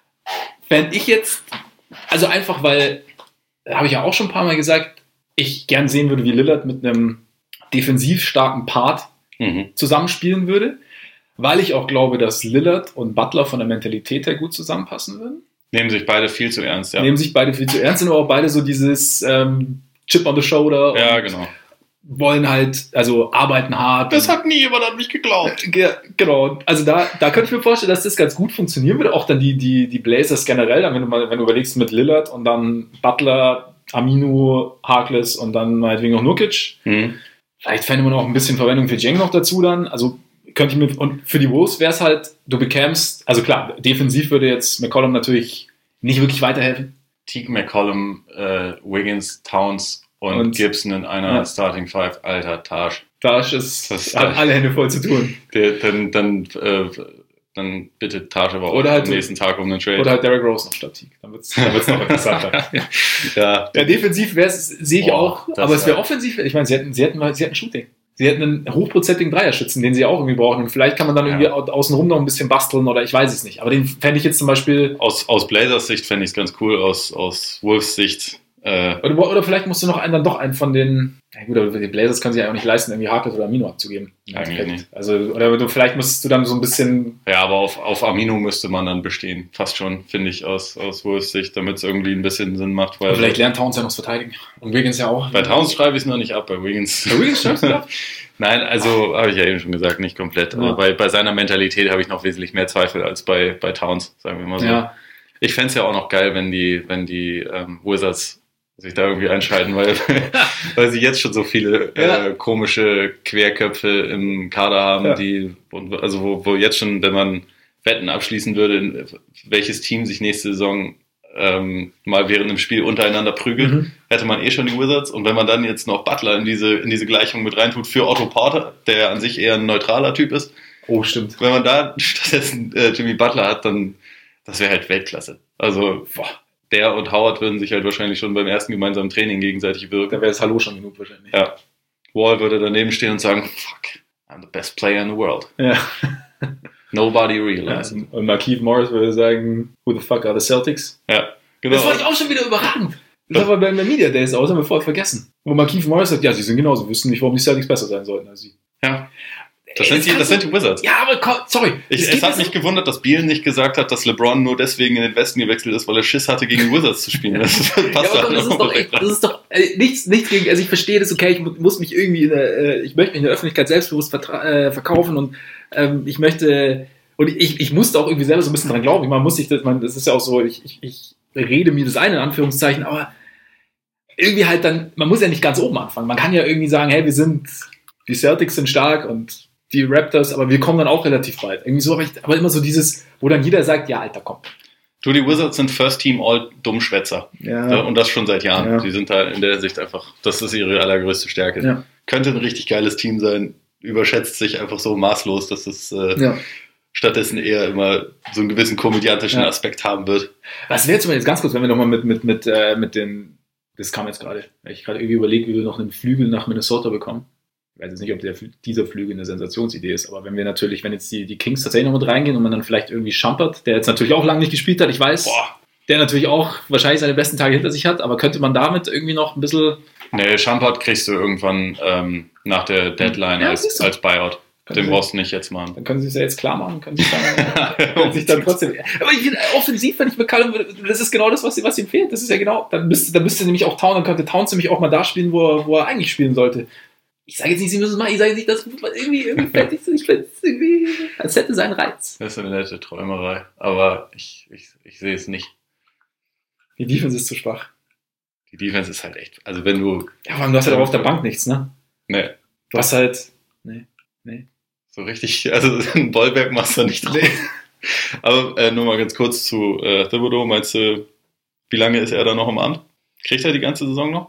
Wenn ich jetzt, also einfach weil, habe ich ja auch schon ein paar Mal gesagt, ich gern sehen würde, wie Lillard mit einem defensiv starken Part Mhm. zusammenspielen würde, weil ich auch glaube, dass Lillard und Butler von der Mentalität her gut zusammenpassen würden. Nehmen sich beide viel zu ernst, ja. Nehmen sich beide viel zu ernst, sind aber auch beide so dieses ähm, Chip on the shoulder Ja, und genau. wollen halt, also arbeiten hart. Das und, hat nie jemand an mich geglaubt. Ge- genau, also da, da könnte ich mir vorstellen, dass das ganz gut funktionieren würde. Auch dann die, die, die Blazers generell, dann wenn du mal, wenn du überlegst mit Lillard und dann Butler, Aminu, Harkless und dann meinetwegen noch Nurkic. Mhm. Vielleicht fände man auch ein bisschen Verwendung für Dieng noch dazu dann. Also könnte ich mir, und für die Wolves wäre es halt, du bekämst, also klar, defensiv würde jetzt McCollum natürlich nicht wirklich weiterhelfen. Teague, McCollum, äh, Wiggins, Towns und, Und- Gibson in einer Ja. Starting Five. Alter, Taj. Da ist es, Das- hat alle Hände voll zu tun. Der, dann, dann, äh, dann bittet Taj aber auch Oder halt- am nächsten Tag um einen Trade. Oder halt Derrick Rose noch statt Teague. Dann wird es dann wird's noch interessanter. ja, Ja, defensiv wäre es, sehe ich Boah, auch, das aber es wäre wär- offensiv, ich meine, sie hätten, sie hätten, mal- sie hätten Shooting. Sie hätten einen hochprozentigen Dreierschützen, den sie auch irgendwie brauchen. Und vielleicht kann man dann irgendwie Ja. au- außenrum noch ein bisschen basteln oder ich weiß es nicht. Aber den fände ich jetzt zum Beispiel, aus, aus Blazers Sicht fände ich es ganz cool, aus, aus Wolves Sicht. Äh, oder, oder vielleicht musst du noch einen, dann doch einen von den, na gut, aber die Blazers können sich ja auch nicht leisten, irgendwie Harkless oder Amino abzugeben. Im Eigentlich Endeffekt. nicht. Also, oder du, vielleicht musst du dann so ein bisschen, ja, aber auf, auf Amino müsste man dann bestehen. Fast schon, finde ich, aus, aus Wolves Sicht, damit es irgendwie ein bisschen Sinn macht. Weil vielleicht lernt Towns ja noch zu verteidigen. Und Wiggins ja auch. bei Towns schreibe ich es noch nicht ab, bei Wiggins. Bei Wiggins schreibst du ab? Nein, also habe ich ja eben schon gesagt, nicht komplett. Ja. Aber bei, bei seiner Mentalität habe ich noch wesentlich mehr Zweifel als bei, bei Towns, sagen wir mal so. Ja. Ich fände es ja auch noch geil, wenn die, wenn die ähm, Wizards sich da irgendwie einschalten, weil, weil sie jetzt schon so viele Ja. äh, komische Querköpfe im Kader haben, Ja. die, und, also wo, wo jetzt schon, wenn man Wetten abschließen würde, in welches Team sich nächste Saison ähm, mal während dem Spiel untereinander prügelt, Mhm. hätte man eh schon die Wizards. Und wenn man dann jetzt noch Butler in diese, in diese Gleichung mit reintut für Otto Porter, der an sich eher ein neutraler Typ ist, Oh, stimmt. wenn man da stattdessen äh, Jimmy Butler hat, dann das wäre halt Weltklasse. Also, boah, der und Howard würden sich halt wahrscheinlich schon beim ersten gemeinsamen Training gegenseitig wirken. Da wäre das Hallo schon genug wahrscheinlich. Ja. Wall würde daneben stehen und sagen, fuck, I'm the best player in the world. Ja. Nobody realized. Ja, und Markieff Morris würde sagen, who the fuck are the Celtics? Ja, genau. Das war ich auch schon wieder überragend. Das war bei den Media Days aus, haben wir vorher vergessen. Wo Markieff Morris sagt, ja, sie sind genauso, wüssten nicht, warum die Celtics besser sein sollten als sie. Ja. Das, Ey, sind, die, das sind die Wizards. Ja, aber sorry. Ich, es hat mich gewundert, dass Beal nicht gesagt hat, dass LeBron nur deswegen in den Westen gewechselt ist, weil er Schiss hatte, gegen die Wizards zu spielen. Das, das passt ja, aber komm, das, ist doch, ey, das ist doch äh, nichts, nichts gegen, also ich verstehe das, okay, ich muss mich irgendwie in der, äh, ich möchte mich in der Öffentlichkeit selbstbewusst vertra- äh, verkaufen und ähm, ich möchte, und ich, ich musste auch irgendwie selber so ein bisschen dran glauben. Man muss sich das, man, das ist ja auch so, ich, ich, ich rede mir das ein, in Anführungszeichen, aber irgendwie halt dann, man muss ja nicht ganz oben anfangen. Man kann ja irgendwie sagen, hey, wir sind, die Celtics sind stark und die Raptors, aber wir kommen dann auch relativ weit. Irgendwie so, aber, ich, aber immer so dieses, wo dann jeder sagt, ja, Alter, komm. Du, die Wizards sind First Team All Dummschwätzer. Ja. Und das schon seit Jahren. Ja. Die sind da in der Hinsicht einfach, das ist ihre allergrößte Stärke. Ja. Könnte ein richtig geiles Team sein, überschätzt sich einfach so maßlos, dass es äh, Ja. stattdessen eher immer so einen gewissen komödiantischen Ja. Aspekt haben wird. Was wäre zum Beispiel jetzt ganz kurz, wenn wir nochmal mit, mit, mit, äh, mit den, das kam jetzt gerade, weil ich gerade irgendwie überlege, wie wir noch einen Flügel nach Minnesota bekommen. Ich weiß jetzt nicht, ob der, dieser Flügel eine Sensationsidee ist, aber wenn wir natürlich, wenn jetzt die, die Kings tatsächlich noch mit reingehen und man dann vielleicht irgendwie Schampert, der jetzt natürlich auch lange nicht gespielt hat, ich weiß, Boah. der natürlich auch wahrscheinlich seine besten Tage hinter sich hat, aber könnte man damit irgendwie noch ein bisschen... Nee, Schampert kriegst du irgendwann ähm, nach der Deadline Ja, als, siehst du. als Buyout. Können Den Sie- brauchst du nicht jetzt machen. Dann können sie es ja jetzt klar machen, können sich dann, können sich dann trotzdem... Aber ich finde, offensiv, wenn ich mit Callum, das ist genau das, was, was ihm fehlt. Das ist ja genau, dann müsste, dann müsste nämlich auch Town, dann könnte Towns nämlich auch mal da spielen, wo er, wo er eigentlich spielen sollte. Ich sage jetzt nicht, sie müssen es machen, ich sage nicht, dass irgendwie, irgendwie fällt nicht so, ich finde es irgendwie, als hätte seinen Reiz. Das ist eine nette Träumerei, aber ich, ich, ich sehe es nicht. Die Defense ist zu schwach. Die Defense ist halt echt, also wenn du, Ja, aber du hast halt auch auf der Bank nichts, ne? ne, Du hast halt, nee, nee. so richtig, also ein Bollwerk machst du nicht drauf. Nee. Aber äh, nur mal ganz kurz zu äh, Thibodeau, meinst du, wie lange ist er da noch im Amt? Kriegt er die ganze Saison noch?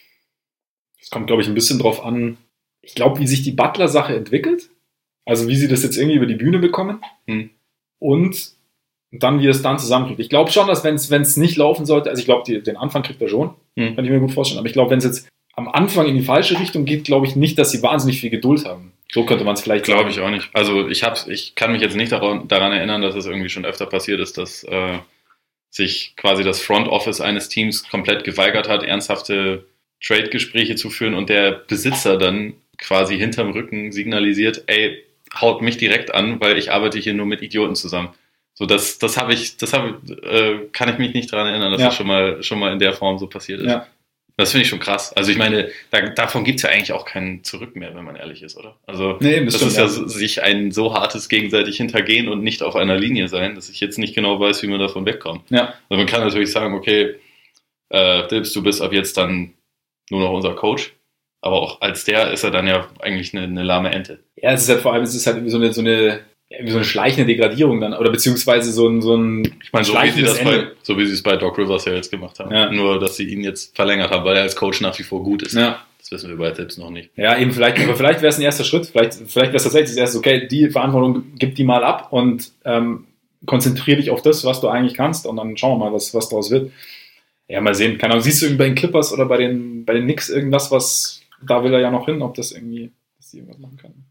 Es kommt, glaube ich, ein bisschen drauf an, ich glaube, wie sich die Butler-Sache entwickelt. Also wie sie das jetzt irgendwie über die Bühne bekommen. Hm. Und dann, wie es dann zusammenkriegt. Ich glaube schon, dass wenn es nicht laufen sollte, also ich glaube, den Anfang kriegt er schon, Hm. kann ich mir gut vorstellen. Aber ich glaube, wenn es jetzt am Anfang in die falsche Richtung geht, glaube ich nicht, dass sie wahnsinnig viel Geduld haben. So könnte man es vielleicht Glaube ich auch nicht. Also ich hab's, ich kann mich jetzt nicht daran, daran erinnern, dass es irgendwie schon öfter passiert ist, dass äh, sich quasi das Front Office eines Teams komplett geweigert hat, ernsthafte Trade-Gespräche zu führen und der Besitzer dann quasi hinterm Rücken signalisiert, ey, haut mich direkt an, weil ich arbeite hier nur mit Idioten zusammen. So, das, das habe ich, das habe, äh, kann ich mich nicht daran erinnern, dass Ja. das schon mal, schon mal in der Form so passiert ist. Ja. Das finde ich schon krass. Also ich meine, da, davon gibt's ja eigentlich auch kein Zurück mehr, wenn man ehrlich ist, oder? Also Nee, eben, das das, stimmt, ist ja ja. so- sich ein so hartes gegenseitig hintergehen und nicht auf einer Linie sein, dass ich jetzt nicht genau weiß, wie man davon wegkommt. Ja. Also man kann natürlich sagen, okay, äh, Dibbs, du bist ab jetzt dann nur noch unser Coach. Aber auch als der ist er dann ja eigentlich eine, eine lahme Ente. Ja, es ist halt vor allem, es ist halt irgendwie so eine, so eine, ja, irgendwie so eine schleichende Degradierung dann, oder beziehungsweise so ein, so ein Ich meine, so wie, sie schleichendes das bei, Ende. so wie sie es bei Doc Rivers ja jetzt gemacht haben. Ja. Nur, dass sie ihn jetzt verlängert haben, weil er als Coach nach wie vor gut ist. Ja. Das wissen wir bei Dibbs noch nicht. Ja, eben vielleicht, aber vielleicht wäre es ein erster Schritt, vielleicht, vielleicht wäre es tatsächlich das erste, okay, die Verantwortung gib die mal ab und ähm, konzentriere dich auf das, was du eigentlich kannst und dann schauen wir mal, was, was daraus wird. Ja, mal sehen. Keine Ahnung, siehst du irgendwie bei den Clippers oder bei den, bei den Knicks irgendwas, was, da will er ja noch hin, ob das irgendwie, dass die irgendwas machen können.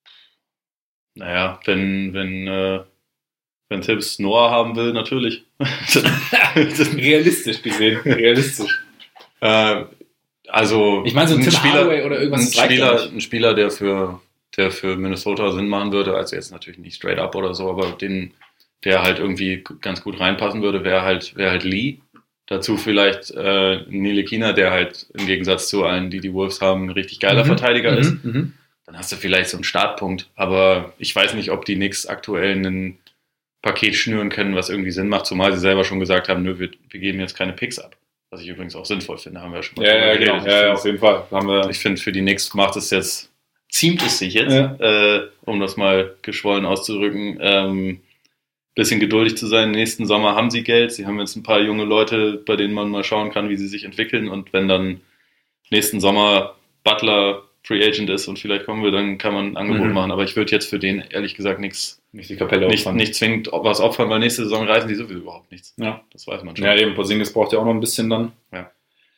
Naja, wenn, wenn, äh, wenn Tibbs Noah haben will, natürlich. Realistisch gesehen, realistisch. äh, also, Ich meine, so ein Tim Hardaway oder irgendwas, ein das reicht ja Spieler, nicht. ein Spieler, der für, der für Minnesota Sinn machen würde, also jetzt natürlich nicht straight up oder so, aber den, der halt irgendwie ganz gut reinpassen würde, wäre halt, wäre halt Lee. Dazu vielleicht äh, Ntilikina, der halt im Gegensatz zu allen, die die Wolves haben, ein richtig geiler Mhm, Verteidiger mhm, ist. mhm. Dann hast du vielleicht so einen Startpunkt, aber ich weiß nicht, ob die Knicks aktuell ein Paket schnüren können, was irgendwie Sinn macht, zumal sie selber schon gesagt haben, nö, wir, wir geben jetzt keine Picks ab. Was ich übrigens auch sinnvoll finde, haben wir ja schon mal Ja, drüber ja, genau. geredet. Ja, ja, Ich auf jeden Fall. Haben wir, ich finde, für die Knicks macht es jetzt, ziemt es sich jetzt, Ja. äh, um das mal geschwollen auszudrücken, ähm, bisschen geduldig zu sein. Nächsten Sommer haben sie Geld. Sie haben jetzt ein paar junge Leute, bei denen man mal schauen kann, wie sie sich entwickeln. Und wenn dann nächsten Sommer Butler Free Agent ist und vielleicht kommen wir, dann kann man ein Angebot Mhm. machen. Aber ich würde jetzt für den ehrlich gesagt nichts, Nicht die Kapelle nicht, opfern. nicht zwingend was opfern, weil nächste Saison reißen die sowieso überhaupt nichts. Ja. Das weiß man schon. Ja, eben, Porzingis braucht ja auch noch ein bisschen dann. Ja.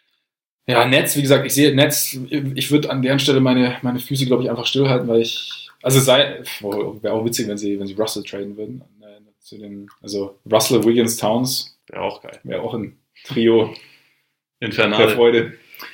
Ja, Nets, wie gesagt, ich sehe Nets, ich würde an deren Stelle meine, meine Füße, glaube ich, einfach stillhalten, weil ich, also sei, wäre auch witzig, wenn sie, wenn sie Russell traden würden. Zu den, also Russell, Wiggins, Towns, Wäre auch geil. wäre auch ein Trio der Infernal. Freude.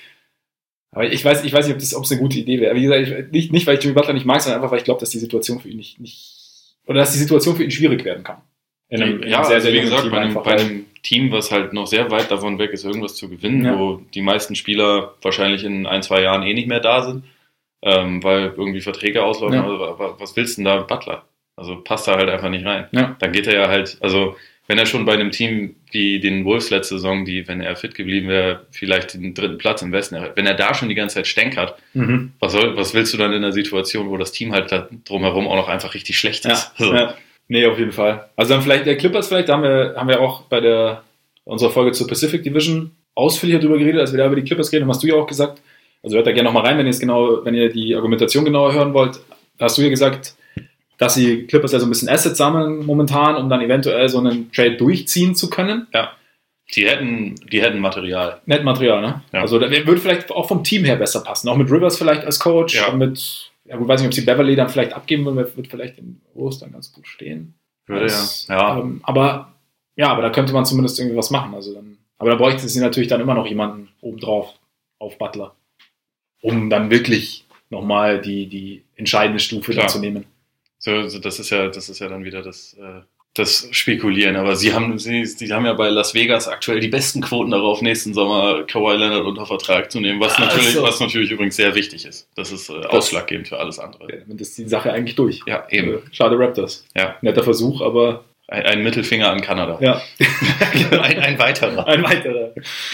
Aber ich weiß, ich weiß nicht, ob das, ob es eine gute Idee wäre. Wie gesagt, ich, nicht, nicht, weil ich Jimmy Butler nicht mag, sondern einfach, weil ich glaube, dass die Situation für ihn nicht, nicht, oder dass die Situation für ihn schwierig werden kann. In einem, in ja, einem sehr, also sehr wie jungen gesagt, Team bei einem, einfach, bei weil- einem Team, was halt noch sehr weit davon weg ist, irgendwas zu gewinnen, Ja. wo die meisten Spieler wahrscheinlich in ein, zwei Jahren eh nicht mehr da sind, ähm, weil irgendwie Verträge auslaufen. Ja. Also, aber was willst du denn da mit Butler? Also passt da halt einfach nicht rein. Ja. Dann geht er ja halt, also wenn er schon bei einem Team wie den Wolves letzte Saison, die, wenn er fit geblieben wäre, vielleicht den dritten Platz im Westen erreicht, wenn er da schon die ganze Zeit stänkert, Mhm. was, soll, was willst du dann in einer Situation, wo das Team halt da drumherum auch noch einfach richtig schlecht Ja, ist? Also, ja. Nee, auf jeden Fall. Also dann vielleicht der Clippers vielleicht, da haben wir, haben wir auch bei der unserer Folge zur Pacific Division ausführlicher drüber geredet, als wir da über die Clippers reden, hast du ja auch gesagt, also hört da gerne nochmal rein, wenn ihr es genau, wenn ihr die Argumentation genauer hören wollt, hast du ja gesagt, dass die Clippers ja so ein bisschen Assets sammeln momentan, um dann eventuell so einen Trade durchziehen zu können. Die hätten, die hätten Material. Nettmaterial, ne? Ja. Also da würde vielleicht auch vom Team her besser passen. Auch mit Rivers vielleicht als Coach. Ja. Und mit, ja gut, weiß nicht, ob sie Beverly dann vielleicht abgeben würden, wird vielleicht in Rose dann ganz gut stehen. Würde Das, ja. Ja. Ähm, aber ja, aber da könnte man zumindest irgendwie was machen. Also dann, aber da bräuchte sie natürlich dann immer noch jemanden obendrauf auf Butler, um dann wirklich nochmal die, die entscheidende Stufe Klar. dann zu nehmen. So, so, das ist ja, das ist ja dann wieder das, äh, das Spekulieren. Aber sie haben, sie, sie haben ja bei Las Vegas aktuell die besten Quoten darauf, nächsten Sommer Kawhi Leonard unter Vertrag zu nehmen, was Ah, natürlich, so. was natürlich übrigens sehr wichtig ist. Das ist äh, ausschlaggebend für alles andere. Ja, damit ist die Sache eigentlich durch. Ja, eben. Also, schade Raptors. Ja. Netter Versuch, aber Ein, ein Mittelfinger an Kanada. ja. ein, ein weiterer. Ein weiterer.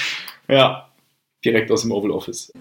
Ja. Direkt aus dem Oval Office.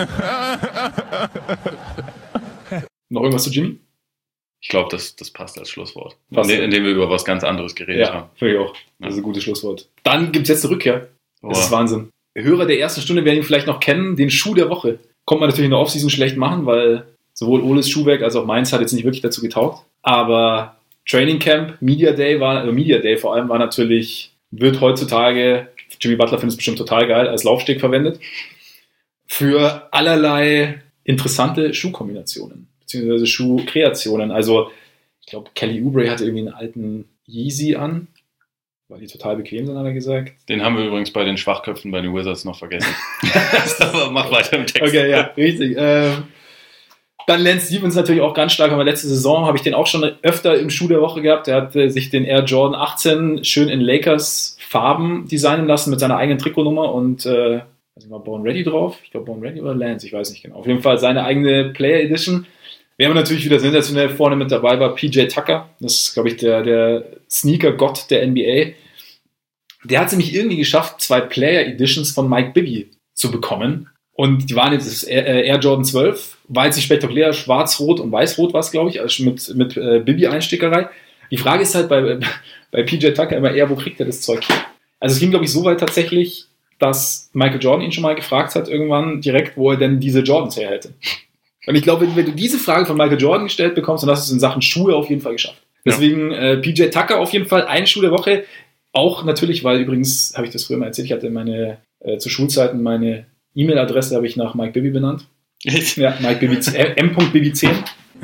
Noch irgendwas zu Jimmy? Ich glaube, das, das passt als Schlusswort. Passt. Indem, indem wir über was ganz anderes geredet Ja, haben. finde ich auch. Das ist ein gutes Schlusswort. Dann gibt es jetzt eine Rückkehr. Das ist Boah. Wahnsinn. Hörer der ersten Stunde werden ihn vielleicht noch kennen, den Schuh der Woche. Kommt man natürlich in der Offseason schlecht machen, weil sowohl Oles Schuhwerk als auch meins hat jetzt nicht wirklich dazu getaugt. Aber Training Camp, Media Day war, also Media Day vor allem war natürlich, wird heutzutage, Jimmy Butler findet es bestimmt total geil, als Laufsteg verwendet, für allerlei interessante Schuhkombinationen, beziehungsweise Schuhkreationen. Also, ich glaube, Kelly Oubre hatte irgendwie einen alten Yeezy an, weil die total bequem sind, hat er gesagt. Den haben wir übrigens bei den Schwachköpfen bei den Wizards noch vergessen. Aber mach weiter im Text. Okay, ja, richtig. Ähm, dann Lance Stevens natürlich auch ganz stark, aber letzte Saison habe ich den auch schon öfter im Schuh der Woche gehabt. Der hat äh, sich den Air Jordan achtzehn schön in Lakers Farben designen lassen mit seiner eigenen Trikotnummer und äh, also war Born Ready drauf. Ich glaube Born Ready oder Lance, ich weiß nicht genau. Auf jeden Fall seine eigene Player Edition. Wer aber natürlich wieder sensationell vorne mit dabei war, P J Tucker. Das ist, glaube ich, der, der Sneaker-Gott der N B A. Der hat es nämlich irgendwie geschafft, zwei Player Editions von Mike Bibby zu bekommen. Und die waren jetzt das Air Jordan zwölf, war jetzt nicht spektakulär, schwarz-rot und weiß-rot war es, glaube ich, also mit, mit äh, Bibby-Einstickerei. Die Frage ist halt bei, bei P J Tucker immer eher, wo kriegt er das Zeug her? Also es ging, glaube ich, so weit tatsächlich, dass Michael Jordan ihn schon mal gefragt hat, irgendwann direkt, wo er denn diese Jordans her hätte. Und ich glaube, wenn du diese Frage von Michael Jordan gestellt bekommst, dann hast du es in Sachen Schuhe auf jeden Fall geschafft. Deswegen äh, P J Tucker auf jeden Fall, ein Schuh der Woche. Auch natürlich, weil übrigens, habe ich das früher mal erzählt, ich hatte meine, äh, zu Schulzeiten meine E-Mail-Adresse habe ich nach Mike Bibby benannt. Ja, Mike Bibby, äh, m punkt bibby zehn.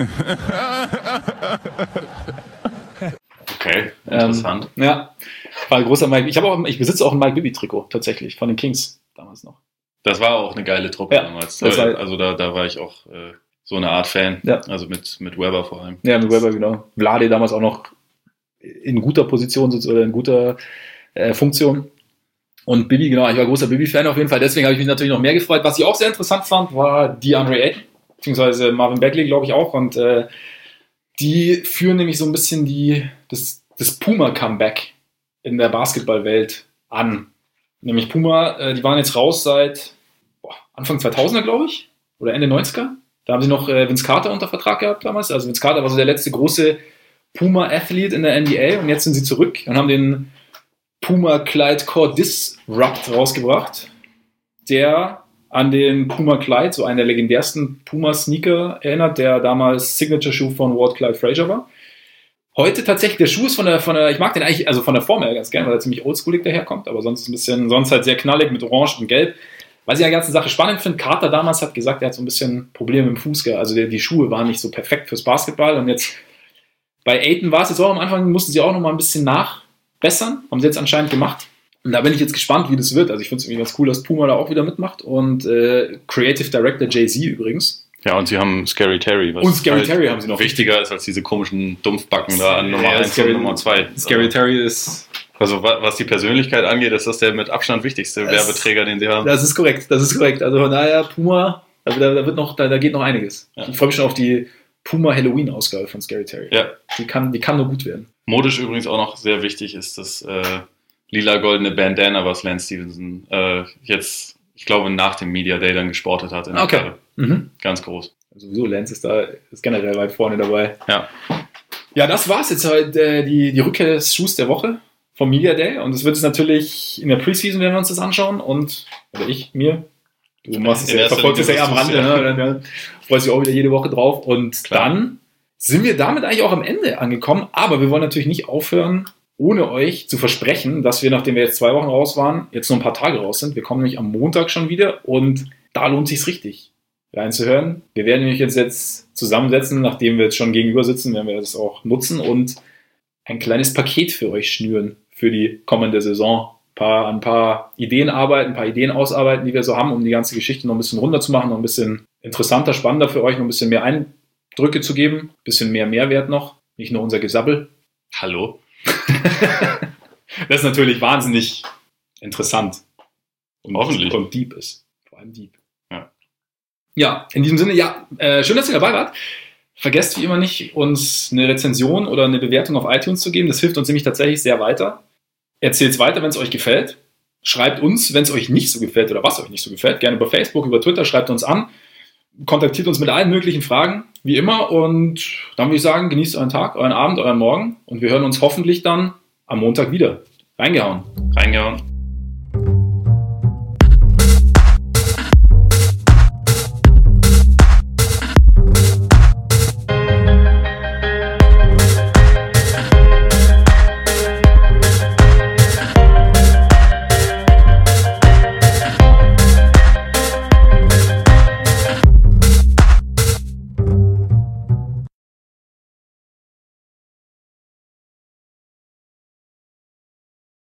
Okay, interessant. Ähm, ja, war ein großer Mike. Ich habe auch, ich besitze auch ein Mike Bibby Trikot tatsächlich von den Kings damals noch. Das war auch eine geile Truppe Ja, damals. das war- also da, da war ich auch äh, so eine Art Fan. Ja. Also mit, mit Weber vor allem. Ja, mit Weber, genau. Vlade damals auch noch in guter Position sitzt oder in guter äh, Funktion. Und Bibby, genau, ich war großer Bibby-Fan auf jeden Fall. Deswegen habe ich mich natürlich noch mehr gefreut. Was ich auch sehr interessant fand, war DeAndre Ayton, beziehungsweise Marvin Bagley, glaube ich auch. Und äh, die führen nämlich so ein bisschen die, das, das Puma-Comeback in der Basketballwelt an. Nämlich Puma, äh, die waren jetzt raus seit boah, Anfang zweitausender, glaube ich, oder Ende neunziger. Da haben sie noch äh, Vince Carter unter Vertrag gehabt damals. Also Vince Carter war so der letzte große Puma-Athlet in der N B A und jetzt sind sie zurück und haben den Puma Clyde Core Disrupt rausgebracht, der an den Puma Clyde, so einen der legendärsten Puma-Sneaker erinnert, der damals Signature-Schuh von Walt Clyde Frazier war. Heute tatsächlich, der Schuh ist von der, von der, ich mag den eigentlich, also von der Form her ganz gerne, weil er ziemlich oldschoolig daherkommt, aber sonst ein bisschen, sonst halt sehr knallig mit Orange und Gelb. Was ich an der ganzen Sache spannend finde, Carter damals hat gesagt, er hat so ein bisschen Probleme mit dem Fuß gehabt. Also der, die Schuhe waren nicht so perfekt fürs Basketball. Und jetzt bei Ayton war es jetzt auch am Anfang, mussten sie auch noch mal ein bisschen nachbessern. Haben sie jetzt anscheinend gemacht. Und da bin ich jetzt gespannt, wie das wird. Also ich finde es irgendwie ganz cool, dass Puma da auch wieder mitmacht. Und äh, Creative Director Jay-Z übrigens. Ja, und sie haben Scary Terry. Was und Scary halt Terry haben sie noch. Wichtiger ist als diese komischen Dumpfbacken da an Nummer eins und Nummer zwei. Scary also. Terry ist... Also was die Persönlichkeit angeht, ist das der mit Abstand wichtigste das, Werbeträger, den sie haben. Das ist korrekt, das ist korrekt. Also von daher, Puma, also da, da, wird noch, da, da geht noch einiges. Ja. Ich freue mich schon auf die Puma Halloween-Ausgabe von Scary Terry. Ja. Die kann, die kann nur gut werden. Modisch übrigens auch noch sehr wichtig ist das äh, lila-goldene Bandana, was Lance Stevenson äh, jetzt, ich glaube, nach dem Media Day dann gesportet hat. In der okay. Mhm. Ganz groß. Also sowieso, Lance ist da ist generell weit vorne dabei. Ja. Ja, das war's jetzt heute, äh, die, die Rückkehr des Schuhs der Woche vom Media Day, und es wird es natürlich in der Preseason, werden wir uns das anschauen, und, oder ich, mir, du machst es ja, verfolgst es ja eher am Rande, ja. Ne? Dann freust dich auch wieder jede Woche drauf, und Klar. Dann sind wir damit eigentlich auch am Ende angekommen, aber wir wollen natürlich nicht aufhören, ohne euch zu versprechen, dass wir, nachdem wir jetzt zwei Wochen raus waren, jetzt nur ein paar Tage raus sind. Wir kommen nämlich am Montag schon wieder, und da lohnt sich's richtig, reinzuhören. Wir werden nämlich jetzt, jetzt zusammensetzen, nachdem wir jetzt schon gegenüber sitzen, werden wir das auch nutzen und ein kleines Paket für euch schnüren für die kommende Saison. Ein paar, ein paar Ideen arbeiten, ein paar Ideen ausarbeiten, die wir so haben, um die ganze Geschichte noch ein bisschen runter zu machen, noch ein bisschen interessanter, spannender für euch, noch ein bisschen mehr Eindrücke zu geben, ein bisschen mehr Mehrwert noch, nicht nur unser Gesabbel. Hallo? Das ist natürlich wahnsinnig interessant. Und hoffentlich. Und deep ist. Vor allem deep. Ja, ja, in diesem Sinne, ja, äh, schön, dass ihr dabei wart. Vergesst wie immer nicht, uns eine Rezension oder eine Bewertung auf iTunes zu geben. Das hilft uns nämlich tatsächlich sehr weiter. Erzählt es weiter, wenn es euch gefällt. Schreibt uns, wenn es euch nicht so gefällt oder was euch nicht so gefällt. Gerne über Facebook, über Twitter, schreibt uns an. Kontaktiert uns mit allen möglichen Fragen, wie immer. Und dann würde ich sagen, genießt euren Tag, euren Abend, euren Morgen. Und wir hören uns hoffentlich dann am Montag wieder. Reingehauen. Reingehauen.